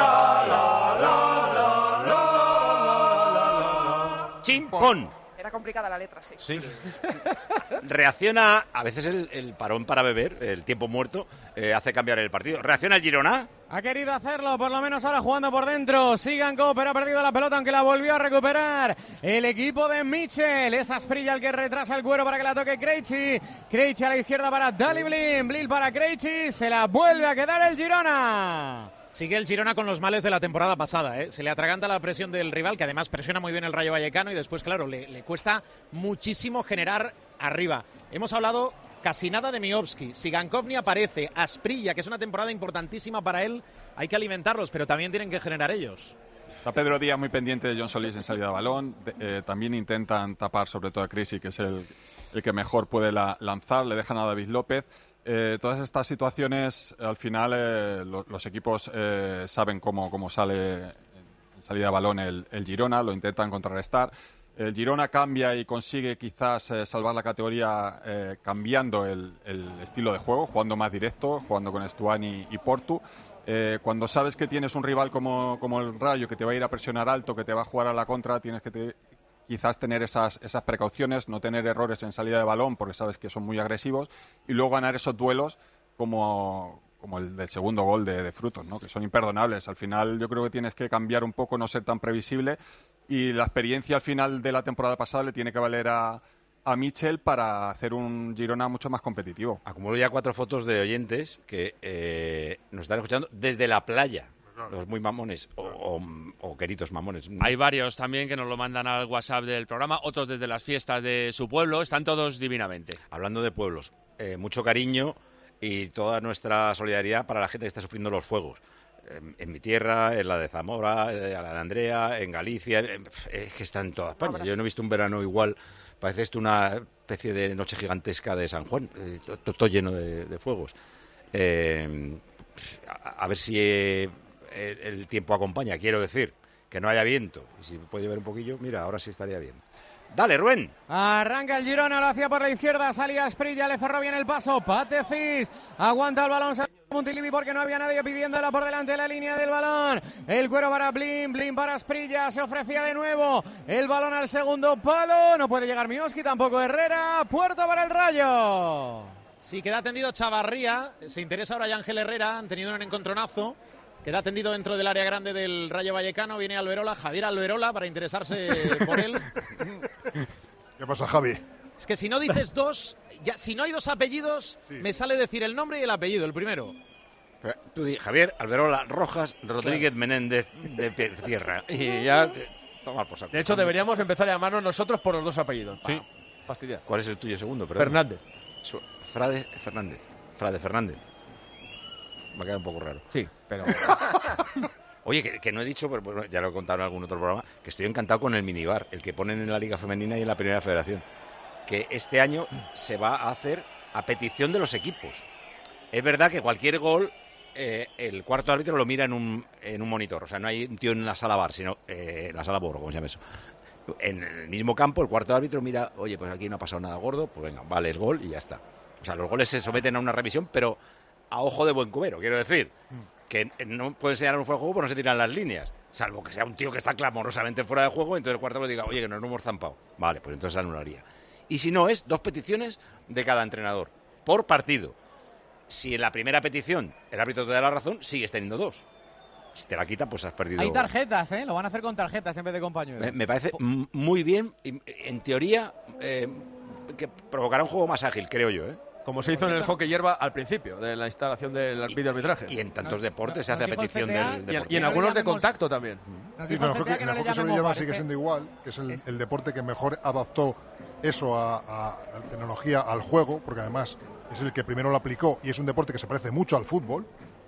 Chimpón. Era complicada la letra, sí. Sí. Reacciona, a veces el parón para beber, el tiempo muerto, hace cambiar el partido. Reacciona el Girona. Ha querido hacerlo, por lo menos ahora jugando por dentro. Sigankov, pero ha perdido la pelota, aunque la volvió a recuperar el equipo de Mitchell. Es Asprilla el que retrasa el cuero para que la toque Krejci. Krejci a la izquierda para Dali Blin. Blin para Krejci. Se la vuelve a quedar el Girona. Sigue el Girona con los males de la temporada pasada, ¿eh? Se le atraganta la presión del rival, que además presiona muy bien el Rayo Vallecano, y después, claro, le cuesta muchísimo generar arriba. Hemos hablado casi nada de Miovski. Sigankov ni aparece. Asprilla, que es una temporada importantísima para él, hay que alimentarlos, pero también tienen que generar ellos. Está Pedro Díaz muy pendiente de John Solís en salida de balón. También intentan tapar sobre todo a Krejci, que es el que mejor puede lanzar. Le dejan a David López. Todas estas situaciones, al final, los equipos saben cómo sale en salida de balón el Girona, lo intentan contrarrestar. El Girona cambia y consigue quizás salvar la categoría cambiando el estilo de juego, jugando más directo, jugando con Stuani y Portu. Cuando sabes que tienes un rival como el Rayo, que te va a ir a presionar alto, que te va a jugar a la contra, tienes que quizás tener esas precauciones, no tener errores en salida de balón porque sabes que son muy agresivos y luego ganar esos duelos como el del segundo gol de Frutos, ¿no? Que son imperdonables. Al final yo creo que tienes que cambiar un poco, no ser tan previsible, y la experiencia al final de la temporada pasada le tiene que valer a Michel para hacer un Girona mucho más competitivo. Acumulo ya 4 fotos de oyentes que nos están escuchando desde la playa. Los muy mamones o queridos mamones. Hay varios también que nos lo mandan al WhatsApp del programa, otros desde las fiestas de su pueblo, están todos divinamente. Hablando de pueblos, mucho cariño y toda nuestra solidaridad para la gente que está sufriendo los fuegos. En mi tierra, en la de Zamora, en la de Andrea, en Galicia, es que está en toda España. Yo no he visto un verano igual, parece esto una especie de noche gigantesca de San Juan, todo lleno de fuegos. A ver si el tiempo acompaña, quiero decir, que no haya viento. Y si puede llover un poquillo, mira, ahora sí estaría bien. Dale, Rubén. Arranca el Girona, lo hacía por la izquierda, salía Asprilla, le cerró bien el paso. Patecis aguanta el balón, Montilivi porque no había nadie pidiéndola por delante de la línea del balón. El cuero para Blin para Asprilla, se ofrecía de nuevo el balón al segundo palo. No puede llegar Mioski, tampoco Herrera. Puerta para el Rayo. Sí, queda atendido Chavarría. Se interesa ahora ya Ángel Herrera. Han tenido un encontronazo. Queda atendido dentro del área grande del Rayo Vallecano. Viene Alberola, Javier Alberola, para interesarse por él. ¿Qué pasa, Javi? Es que si no dices dos, si no hay dos apellidos, sí, me sale decir el nombre y el apellido, el primero. Tú di Javier Alberola Rojas Rodríguez, claro. Menéndez de Tierra. Y ya tomar por saco. De hecho, deberíamos empezar a llamarnos nosotros por los dos apellidos. Sí. Fastidia. ¿Cuál es el tuyo segundo? Perdón. Fernández. Frade Fernández. Me ha quedado un poco raro. Sí, pero... Oye, que no he dicho, pero bueno, ya lo he contado en algún otro programa, que estoy encantado con el minibar, el que ponen en la Liga Femenina y en la Primera Federación. Que este año se va a hacer a petición de los equipos. Es verdad que cualquier gol, el cuarto árbitro lo mira en un monitor. O sea, no hay un tío en la sala bar, sino en la sala boro, ¿cómo se llama eso? En el mismo campo, el cuarto árbitro mira, oye, pues aquí no ha pasado nada gordo, pues venga, vale el gol y ya está. O sea, los goles se someten a una revisión, pero a ojo de buen cubero, quiero decir. Que no puede enseñar un fuera de juego, pero no se tiran las líneas. Salvo que sea un tío que está clamorosamente fuera de juego, entonces el cuarto le diga, oye, que nos hemos zampado. Vale, pues entonces anularía. Y si no, es 2 peticiones de cada entrenador, por partido. Si en la primera petición el árbitro te da la razón, sigues teniendo 2. Si te la quita, pues has perdido. Hay tarjetas, ¿eh? Lo van a hacer con tarjetas en vez de con pañuelos. Me parece muy bien. Y, en teoría, que provocará un juego más ágil, creo yo, ¿eh? Como se hizo en el hockey hierba al principio de la instalación del videoarbitraje. Y en tantos deportes se hace a petición del deporte. Y en algunos de contacto también. Sí, pero en el hockey sobre hierba sigue siendo igual, que es el deporte que mejor adaptó eso a la tecnología, al juego, porque además es el que primero lo aplicó y es un deporte que se parece mucho al fútbol.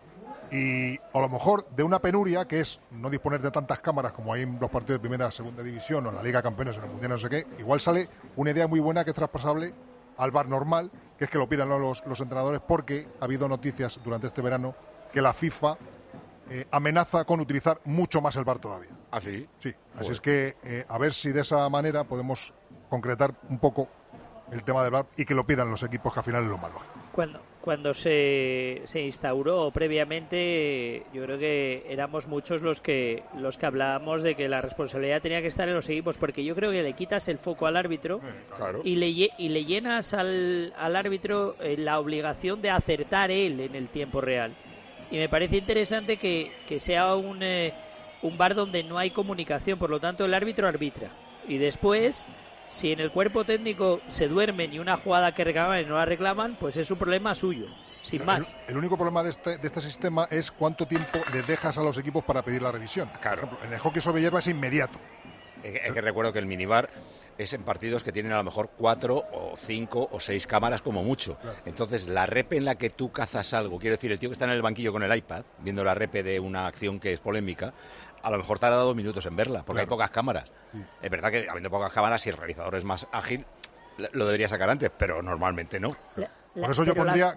Y a lo mejor de una penuria que es no disponer de tantas cámaras como hay en los partidos de primera, segunda división o en la Liga de Campeones o en el Mundial, no sé qué, igual sale una idea muy buena que es traspasable al VAR normal, que es que lo pidan los entrenadores, porque ha habido noticias durante este verano que la FIFA amenaza con utilizar mucho más el VAR todavía. ¿Ah, sí? Sí, así es que a ver si de esa manera podemos concretar un poco el tema del VAR y que lo pidan los equipos, que al final es lo más lógico. Cuando se instauró previamente, yo creo que éramos muchos los que hablábamos de que la responsabilidad tenía que estar en los equipos, porque yo creo que le quitas el foco al árbitro, claro, y le llenas al árbitro la obligación de acertar él en el tiempo real. Y me parece interesante que sea un VAR donde no hay comunicación, por lo tanto el árbitro arbitra. Y después, si en el cuerpo técnico se duermen y una jugada que reclaman y no la reclaman, pues es un problema suyo, sin más. El único problema de este sistema es cuánto tiempo le dejas a los equipos para pedir la revisión. Claro. Por ejemplo, en el hockey sobre hierba es inmediato. Es que recuerdo que el minibar es en partidos que tienen a lo mejor 4 o 5 o 6 cámaras como mucho. Claro. Entonces, la repe en la que tú cazas algo, quiero decir, el tío que está en el banquillo con el iPad, viendo la repe de una acción que es polémica, a lo mejor tarda 2 minutos en verla, porque claro, hay pocas cámaras. Sí. Es verdad que habiendo pocas cámaras, si el realizador es más ágil, lo debería sacar antes, pero normalmente no. Por eso yo pondría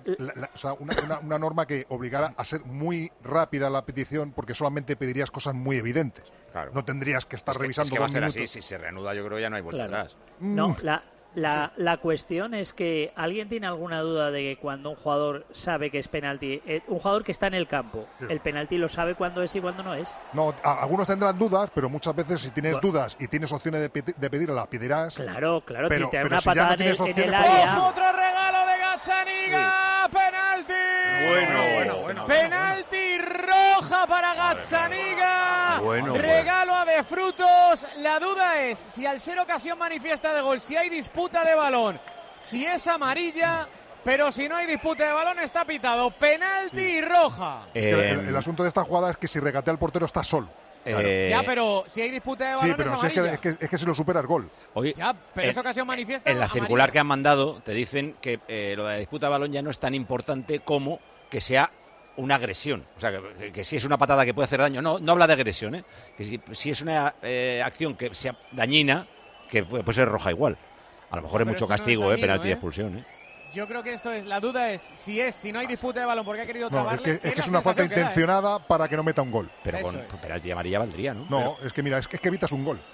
una norma que obligara a ser muy rápida la petición, porque solamente pedirías cosas muy evidentes. Claro. No tendrías que estar revisando es que va a ser 2 minutos. así, si se reanuda yo creo ya no hay vuelta atrás. No, la cuestión es que ¿alguien tiene alguna duda de que cuando un jugador sabe que es penalti, un jugador que está en el campo, el penalti lo sabe cuándo es y cuándo no es? No, algunos tendrán dudas, pero muchas veces si tienes dudas y tienes opciones de pedirla, la pedirás. Claro, pero una si patada ya no en el área. Otro regalo de Gazzaniga, penalti. Bueno. Penalti roja para Gazzaniga. Regalo a De Frutos. La duda es si al ser ocasión manifiesta de gol, si hay disputa de balón, si es amarilla, pero si no hay disputa de balón está pitado. Penalti y roja. El asunto de esta jugada es que si regatea el portero está solo. Ya, pero si hay disputa de balón, sí, pero es que si lo supera es gol. Oye, ya, pero esa ocasión manifiesta. En la circular que han mandado te dicen que lo de la disputa de balón ya no es tan importante como que sea una agresión. O sea, que si es una patada que puede hacer daño, no habla de agresión, ¿eh? Que si es una acción que sea dañina, que puede ser roja igual. A lo mejor es mucho castigo, penalti y expulsión, Yo creo que esto es, la duda es si no hay disputa de balón porque ha querido trabarle. Es que es una falta intencionada para que no meta un gol. Pero con penalti y amarilla valdría, ¿no? No, es que mira, es que evitas un gol.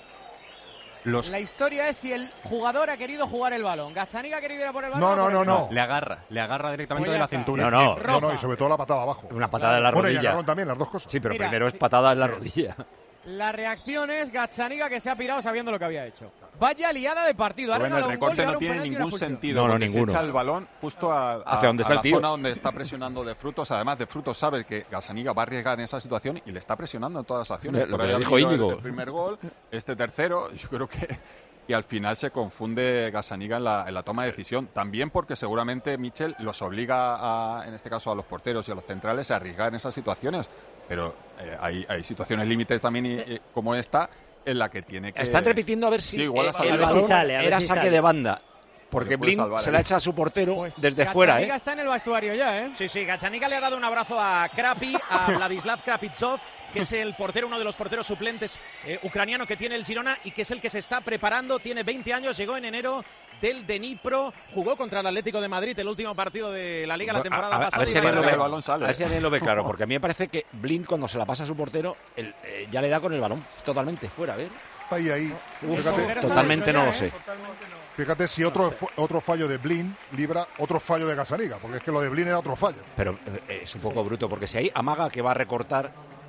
La historia es si el jugador ha querido jugar el balón. Gazzaniga ha querido ir a por el balón. No. Le agarra directamente de la cintura. No, y sobre todo la patada abajo. Una patada en la rodilla. Y agarrón también, las dos cosas. Sí, pero primero es patada en la rodilla. La reacción es Gazzaniga, que se ha pirado sabiendo lo que había hecho. Vaya liada de partido. Bueno, el recorte no tiene ningún sentido. No, ninguno. Se echa el balón justo hacia donde está el tío. Zona donde está presionando De Frutos. Además, De Frutos sabe que Gazzaniga va a arriesgar en esa situación y le está presionando en todas las acciones. Lo que dijo Íñigo. El primer gol, este tercero, yo creo que... Y al final se confunde Gazzaniga en la toma de decisión. También porque seguramente Michel los obliga, en este caso a los porteros y a los centrales, a arriesgar en esas situaciones. Pero hay situaciones límites también como esta en la que tiene que... Están repitiendo a ver si igual el balón era saque de banda. Porque Blin se la echa a su portero desde fuera. Gazzaniga está en el vestuario ya, Sí, Gazzaniga le ha dado un abrazo a Krapi, a Vladislav Krapitsov, que es el portero, uno de los porteros suplentes ucraniano que tiene el Girona y que es el que se está preparando. Tiene 20 años, llegó en enero del Dnipro, jugó contra el Atlético de Madrid el último partido de la Liga la temporada pasada. A ver si alguien lo ve claro, porque a mí me parece que Blind cuando se la pasa a su portero ya le da con el balón totalmente fuera, a ver. Ahí. Totalmente no lo sé. Fíjate si otro fallo de Blin libra otro fallo de Gazzaniga, porque es que lo de Blin era otro fallo. Pero es un poco bruto, porque si ahí amaga que va a recortar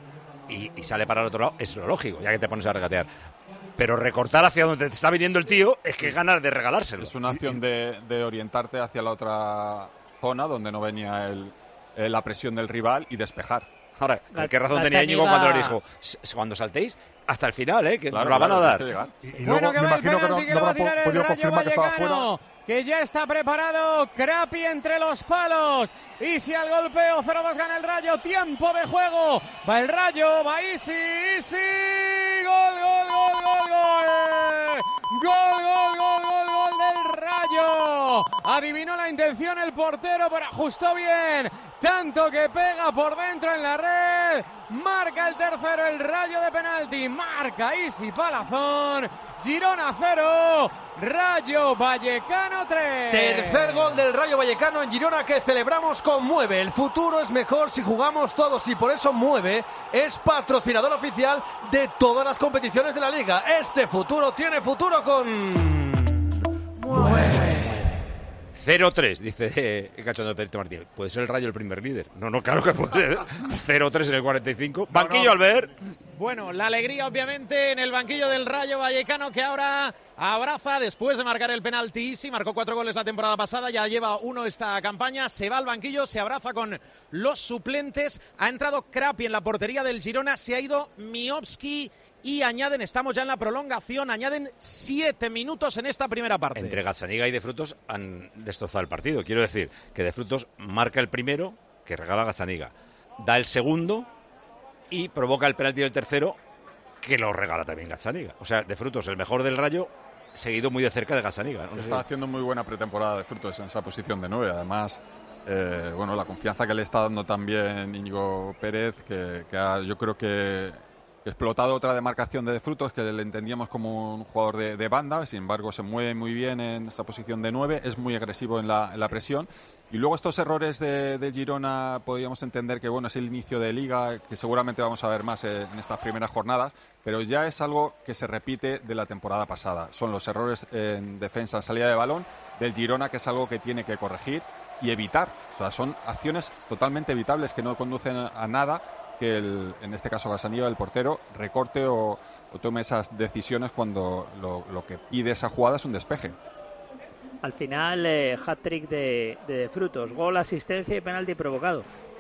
y sale para el otro lado, es lo lógico, ya que te pones a regatear. Pero recortar hacia donde te está viniendo el tío es que ganas de regalárselo. Es una acción de orientarte hacia la otra zona donde no venía la presión del rival y despejar. Ahora, ¿qué razón tenía Íñigo cuando le dijo, cuando saltéis hasta el final, que nos la van a dar? Y luego me imagino que no habrá podido confirmar que estaba fuera. Que ya está preparado Krapi entre los palos. Y si al golpeo 0-2 gana el Rayo, tiempo de juego. Va el Rayo, va Isi. Gol del Rayo. Adivinó la intención el portero, pero ajustó bien. Tanto que pega por dentro en la red. Marca el tercero el Rayo de penalti. Marca Isi Palazón. Girona 0, Rayo Vallecano 3. Tercer gol del Rayo Vallecano en Girona que celebramos con Mueve. El futuro es mejor si jugamos todos y por eso Mueve es patrocinador oficial de todas las competiciones de la Liga. Este futuro tiene futuro con Mueve. 0-3, dice el cachondo de Pedro Martínez. ¿Puede ser el Rayo el primer líder? No, claro que puede ser. 0-3 en el 45. Banquillo Albert. Bueno, la alegría obviamente en el banquillo del Rayo Vallecano, que ahora abraza después de marcar el penalti. Sí, marcó 4 goles la temporada pasada, ya lleva 1 esta campaña. Se va al banquillo, se abraza con los suplentes. Ha entrado Krapi en la portería del Girona, se ha ido Miovski. Y añaden, estamos ya en la prolongación, añaden 7 minutos en esta primera parte. Entre Gazzaniga y De Frutos han destrozado el partido. Quiero decir que De Frutos marca el primero, que regala a Gazzaniga. Da el segundo y provoca el penalti del tercero, que lo regala también Gazzaniga. O sea, De Frutos, el mejor del Rayo, seguido muy de cerca de Gazzaniga. ¿No? Está haciendo muy buena pretemporada De Frutos en esa posición de 9. Además, la confianza que le está dando también Íñigo Pérez, que yo creo que explotado otra demarcación de Frutos, que le entendíamos como un jugador de banda. Sin embargo, se mueve muy bien en esa posición de 9, es muy agresivo en la presión Y luego estos errores de Girona podríamos entender que bueno, es el inicio de Liga, que seguramente vamos a ver más en estas primeras jornadas, pero ya es algo que se repite de la temporada pasada. Son los errores en defensa, en salida de balón del Girona, que es algo que tiene que corregir y evitar. O sea, son acciones totalmente evitables que no conducen a nada, que en este caso Gazzaniga, el portero, recorte o tome esas decisiones cuando lo que pide esa jugada es un despeje. Al final, hat-trick de Frutos, gol, asistencia y penalti provocado.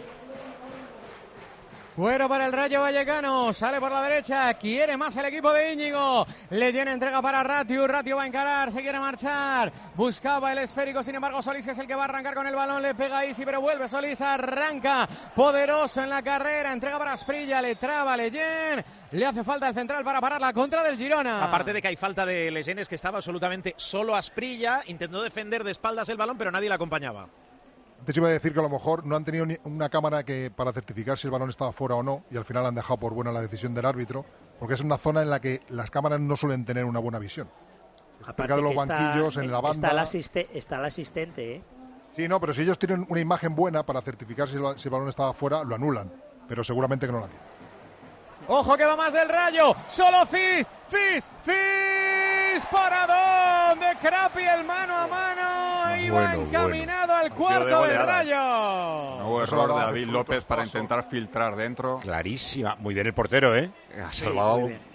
Bueno para el Rayo Vallecano, sale por la derecha, quiere más el equipo de Íñigo, le tiene entrega para Ratiu va a encarar, se quiere marchar, buscaba el esférico, sin embargo Solís, que es el que va a arrancar con el balón, le pega a Isi, pero vuelve Solís, arranca, poderoso en la carrera, entrega para Asprilla, le traba Leyen, le hace falta el central para parar la contra del Girona. Aparte de que hay falta de Leyen, es que estaba absolutamente solo Asprilla, intentó defender de espaldas el balón, pero nadie le acompañaba. Antes iba a decir que a lo mejor no han tenido ni una cámara para certificar si el balón estaba fuera o no, y al final han dejado por buena la decisión del árbitro, porque es una zona en la que las cámaras no suelen tener una buena visión. Cerca de los banquillos, en la banda. Está el asistente, ¿eh? Sí, no, pero si ellos tienen una imagen buena para certificar si el balón estaba fuera, lo anulan, pero seguramente que no la tienen. Ojo que va más del Rayo, solo Cis, paradón de Krapi, el mano a mano, iba encaminado al cuarto del Rayo. No hubo error de David López para intentar filtrar dentro. Clarísima, muy bien el portero, ha salvado. Sí,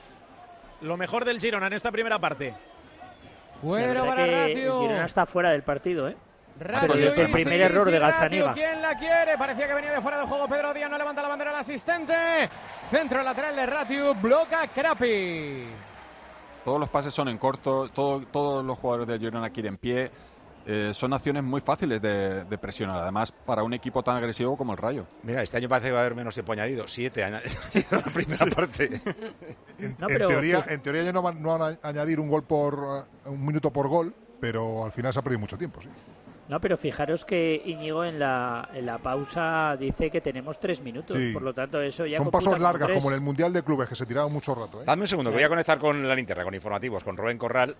lo mejor del Girona en esta primera parte. Bueno para Ratiu. Girona está fuera del partido, Ratiu, desde el primer error de Gazzaniga. ¿Quién la quiere? Parecía que venía de fuera de juego. Pedro Díaz no levanta la bandera al asistente. Centro lateral de Ratiu, bloca Krapi. Todos los pases son en corto, todos los jugadores de Girona quieren pie. Son acciones muy fáciles de presionar, además para un equipo tan agresivo como el Rayo. Mira, este año parece que va a haber menos tiempo añadido, 7 añadido en la primera parte. En teoría ya no van a añadir un minuto por gol, pero al final se ha perdido mucho tiempo, sí. No, pero fijaros que Íñigo en la pausa dice que tenemos 3 minutos, sí. Por lo tanto eso ya son pasos largas, como en el Mundial de Clubes, que se tiraban mucho rato. Dame un segundo, que voy a conectar con la linterna, con informativos, con Rubén Corral,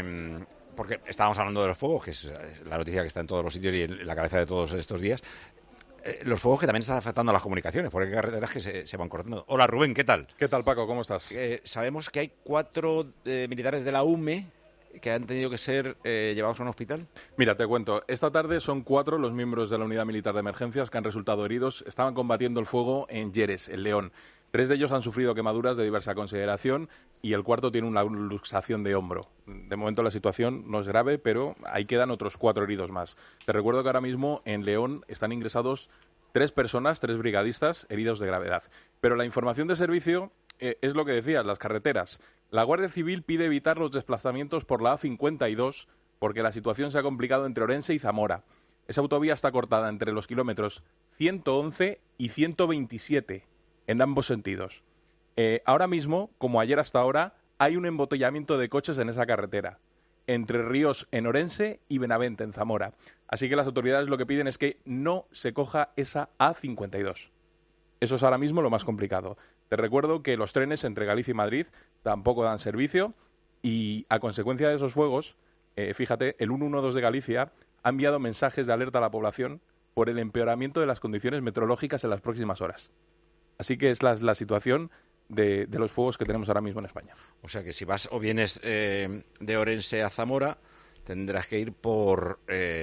porque estábamos hablando de los fuegos, que es la noticia que está en todos los sitios y en la cabeza de todos estos días. Los fuegos que también están afectando a las comunicaciones, porque hay carreteras que se van cortando. Hola Rubén, ¿qué tal? ¿Qué tal, Paco? ¿Cómo estás? Sabemos que hay 4 militares de la UME que han tenido que ser llevados a un hospital. Mira, te cuento. Esta tarde son 4 los miembros de la Unidad Militar de Emergencias que han resultado heridos. Estaban combatiendo el fuego en Lleres, en León. 3 de ellos han sufrido quemaduras de diversa consideración y el cuarto tiene una luxación de hombro. De momento la situación no es grave, pero ahí quedan otros 4 heridos más. Te recuerdo que ahora mismo en León están ingresados 3 personas, 3 brigadistas heridos de gravedad. Pero la información de servicio es lo que decías, las carreteras. La Guardia Civil pide evitar los desplazamientos por la A52 porque la situación se ha complicado entre Orense y Zamora. Esa autovía está cortada entre los kilómetros 111 y 127 en ambos sentidos. Ahora mismo, como ayer hasta ahora, hay un embotellamiento de coches en esa carretera, entre Ríos en Orense y Benavente en Zamora. Así que las autoridades lo que piden es que no se coja esa A52. Eso es ahora mismo lo más complicado. Te recuerdo que los trenes entre Galicia y Madrid tampoco dan servicio y a consecuencia de esos fuegos, fíjate, el 112 de Galicia ha enviado mensajes de alerta a la población por el empeoramiento de las condiciones meteorológicas en las próximas horas. Así que es la situación de los fuegos que tenemos ahora mismo en España. O sea que si vas o vienes de Orense a Zamora, tendrás que ir por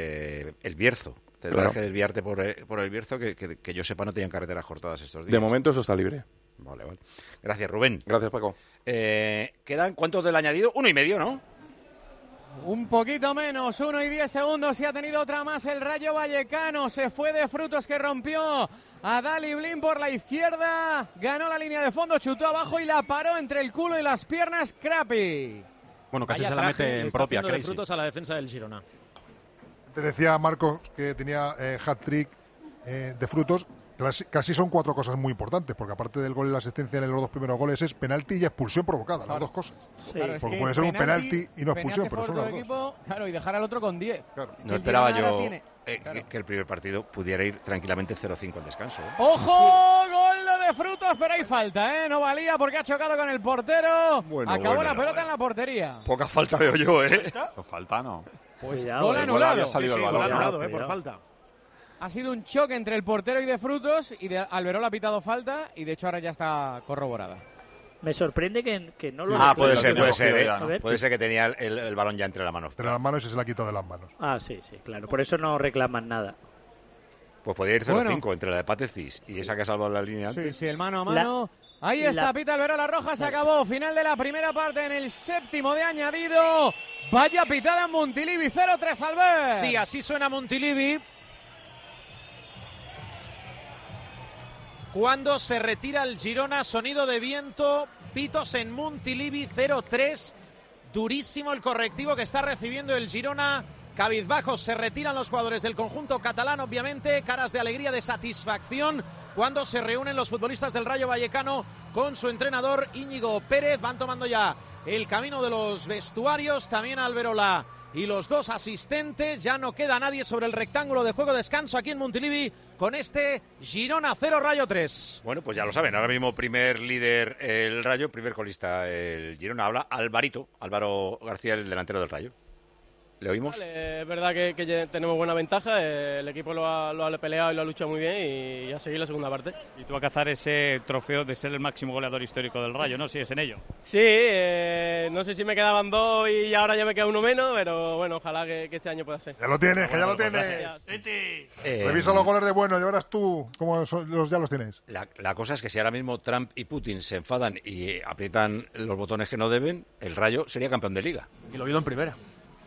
El Bierzo. Tendrás que desviarte por El Bierzo, que yo sepa no tenían carreteras cortadas estos días. De momento eso está libre. Vale. Gracias, Rubén. Gracias, Paco. ¿Quedan cuántos del añadido? 1,5, ¿no? Un poquito menos, 1 y 10 segundos y ha tenido otra más el Rayo Vallecano. Se fue de Frutos, que rompió a Dali Blin por la izquierda. Ganó la línea de fondo, chutó abajo y la paró entre el culo y las piernas Krapi. Bueno, casi se la mete en propia. De Frutos a la defensa del Girona. Te decía Marcos que tenía hat-trick de Frutos. Casi son 4 cosas muy importantes, porque aparte del gol y la asistencia en los 2 primeros goles es penalti y expulsión provocada, las 2 cosas. Sí. Porque puede ser un penalti y no expulsión, pero son las 2. Equipo, claro, y dejar al otro con 10. Claro. No esperaba yo que el primer partido pudiera ir tranquilamente 0-5 al descanso. ¡Ojo! Gol de Frutos, pero hay falta, no valía porque ha chocado con el portero. Acabó la pelota en la portería. Poca falta veo yo, Eso falta, ¿no? Pues gol anulado. Gol anulado, por falta. Ha sido un choque entre el portero y de Frutos, y Alberola ha pitado falta, y de hecho ahora ya está corroborada. Me sorprende que no lo... puede ser. Puede ser que tenía el balón ya entre las manos. Entre las manos y se la ha quitado de las manos. Sí, claro. Por eso no reclaman nada. Pues podía ir 0-5 entre la de Patecis y esa que ha salvado la línea antes. Sí, el mano a mano. Ahí está, pita Alberola roja, se acabó. Final de la primera parte en el 7º de añadido. Vaya pitada en Montilivi, 0-3 Albert. Sí, así suena Montilivi. Cuando se retira el Girona, sonido de viento, pitos en Montilivi, 0-3. Durísimo el correctivo que está recibiendo el Girona. Cabizbajos, se retiran los jugadores del conjunto catalán, obviamente, caras de alegría, de satisfacción, cuando se reúnen los futbolistas del Rayo Vallecano con su entrenador Íñigo Pérez. Van tomando ya el camino de los vestuarios, también Alberola y los dos asistentes. Ya no queda nadie sobre el rectángulo de juego, descanso aquí en Montilivi con este Girona 0, Rayo 3. Bueno, pues ya lo saben, ahora mismo primer líder el Rayo, primer colista el Girona. Habla Álvaro García, el delantero del Rayo. ¿Le oímos? Vale, es verdad que tenemos buena ventaja, el equipo lo ha peleado y lo ha luchado muy bien y a seguir la segunda parte. Y tú a cazar ese trofeo de ser el máximo goleador histórico del Rayo, ¿no? ¿Sigues en ello? Sí, no sé si me quedaban 2 y ahora ya me queda 1 menos, pero bueno, ojalá que este año pueda ser. Ya lo tienes, ya lo tienes. Revisa los goles de bueno, ya verás tú cómo ya los tienes. La cosa es que si ahora mismo Trump y Putin se enfadan y aprietan los botones que no deben, el Rayo sería campeón de Liga. Y lo vio en primera.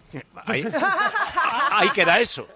Ahí queda eso.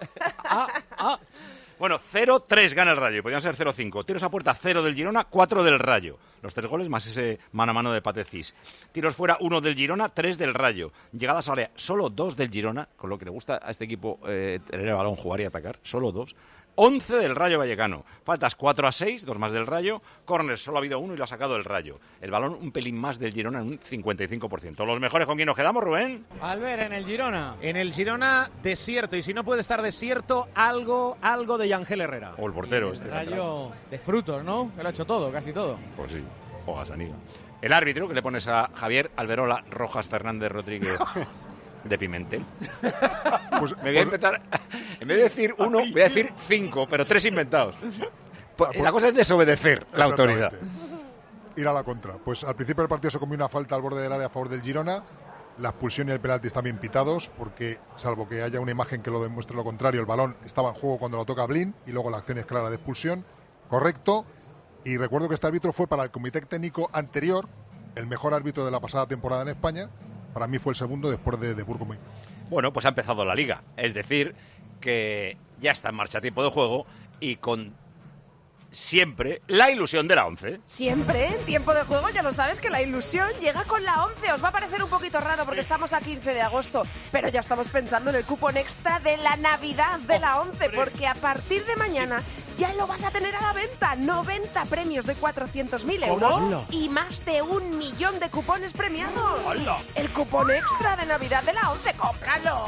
Bueno, 0-3 gana el Rayo, podrían ser 0-5. Tiros a puerta 0 del Girona, 4 del Rayo. Los 3 goles más ese mano a mano de Patecis. Tiros fuera 1 del Girona, 3 del Rayo. Llegadas al área, solo 2 del Girona, con lo que le gusta a este equipo tener el balón, jugar y atacar, solo 2. 11 del Rayo Vallecano. Faltas 4-6, 2 más del Rayo. Corners solo ha habido 1 y lo ha sacado el Rayo. El balón un pelín más del Girona en un 55%. ¿Los mejores con quién nos quedamos, Rubén? Albert, en el Girona. En el Girona, desierto. Y si no puede estar desierto, algo de Yangel Herrera. O el portero. El Rayo de Frutos, ¿no? Que lo ha hecho todo, casi todo. Pues sí, o Gazzaniga. El árbitro que le pones a Javier Alberola, Rojas, Fernández, Rodríguez... de Pimentel. Pues me voy a inventar, en vez de decir 1, voy a decir 5, pero 3 inventados. La cosa es desobedecer la autoridad. Ir a la contra. Pues al principio del partido se comió una falta al borde del área a favor del Girona. La expulsión y el penalti están bien pitados, porque salvo que haya una imagen que lo demuestre lo contrario, el balón estaba en juego cuando lo toca Blin y luego la acción es clara de expulsión. Correcto. Y recuerdo que este árbitro fue para el comité técnico anterior el mejor árbitro de la pasada temporada en España. Para mí fue el segundo después de Burgos. Bueno, pues ha empezado la Liga. Es decir, que ya está en marcha tiempo de juego y con siempre la ilusión de la 11. Siempre, en tiempo de juego, ya lo sabes que la ilusión llega con la 11. Os va a parecer un poquito raro porque estamos a 15 de agosto, pero ya estamos pensando en el cupón extra de la Navidad de la 11, porque a partir de mañana ya lo vas a tener a la venta. 90 premios de 400.000 euros y más de 1 millón de cupones premiados. ¡Hola! El cupón extra de Navidad de la 11. ¡Cómpralo!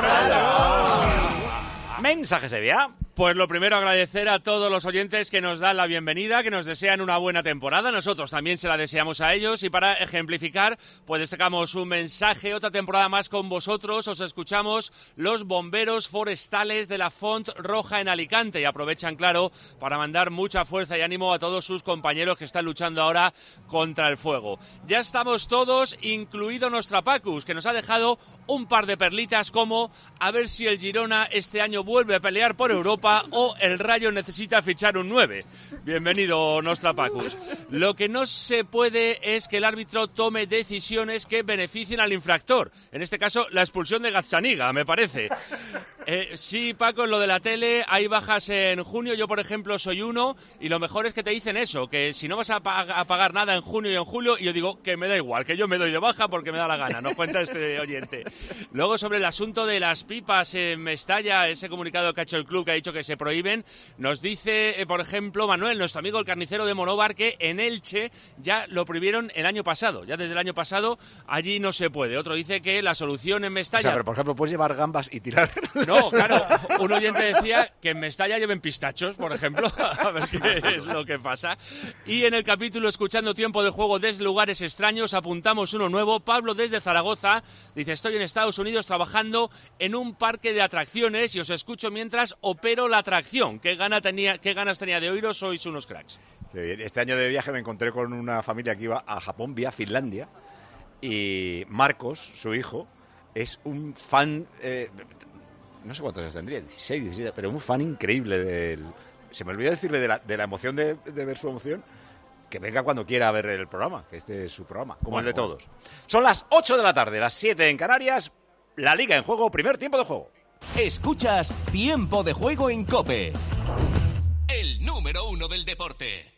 ¡Cómpralo! Mensaje Sevilla. Pues lo primero, agradecer a todos los oyentes que nos dan la bienvenida, que nos desean una buena temporada. Nosotros también se la deseamos a ellos. Y para ejemplificar, pues destacamos un mensaje, otra temporada más con vosotros. Os escuchamos los bomberos forestales de la Font Roja en Alicante. Y aprovechan, claro, para mandar mucha fuerza y ánimo a todos sus compañeros que están luchando ahora contra el fuego. Ya estamos todos, incluido Nostrapacus, que nos ha dejado un par de perlitas como a ver si el Girona este año vuelve a pelear por Europa o el Rayo necesita fichar un 9. Bienvenido, Nostrapacus. Lo que no se puede es que el árbitro tome decisiones que beneficien al infractor. En este caso, la expulsión de Gazzaniga, me parece. Sí, Paco, en lo de la tele hay bajas en junio. Yo, por ejemplo, soy uno y lo mejor es que te dicen eso, que si no vas a pagar nada en junio y en julio, y yo digo que me da igual, que yo me doy de baja porque me da la gana. Nos cuenta este oyente. Luego, sobre el asunto de las pipas en Mestalla, ese comunicado que ha hecho el club que ha dicho que se prohíben. Nos dice, por ejemplo, Manuel, nuestro amigo el carnicero de Monóvar, que en Elche ya lo prohibieron el año pasado. Ya desde el año pasado allí no se puede. Otro dice que la solución en Mestalla... O sea, pero por ejemplo, ¿puedes llevar gambas y tirar? No, claro. Un oyente decía que en Mestalla lleven pistachos, por ejemplo. A ver qué es lo que pasa. Y en el capítulo Escuchando Tiempo de Juego desde lugares extraños apuntamos uno nuevo. Pablo desde Zaragoza dice: estoy en Estados Unidos trabajando en un parque de atracciones y os escucho mientras opero la atracción. ¿Qué ganas tenía de oíros? Sois unos cracks. Este año de viaje me encontré con una familia que iba a Japón vía Finlandia y Marcos, su hijo, es un fan, no sé cuántos años tendría, 16, 17, pero un fan increíble del... Se me olvidó decirle de la emoción de ver su emoción, que venga cuando quiera ver el programa, que este es su programa, como el de todos. Son las 8 de la tarde, las 7 en Canarias, la Liga en juego, primer tiempo de juego. Escuchas Tiempo de Juego en COPE, el número 1 del deporte.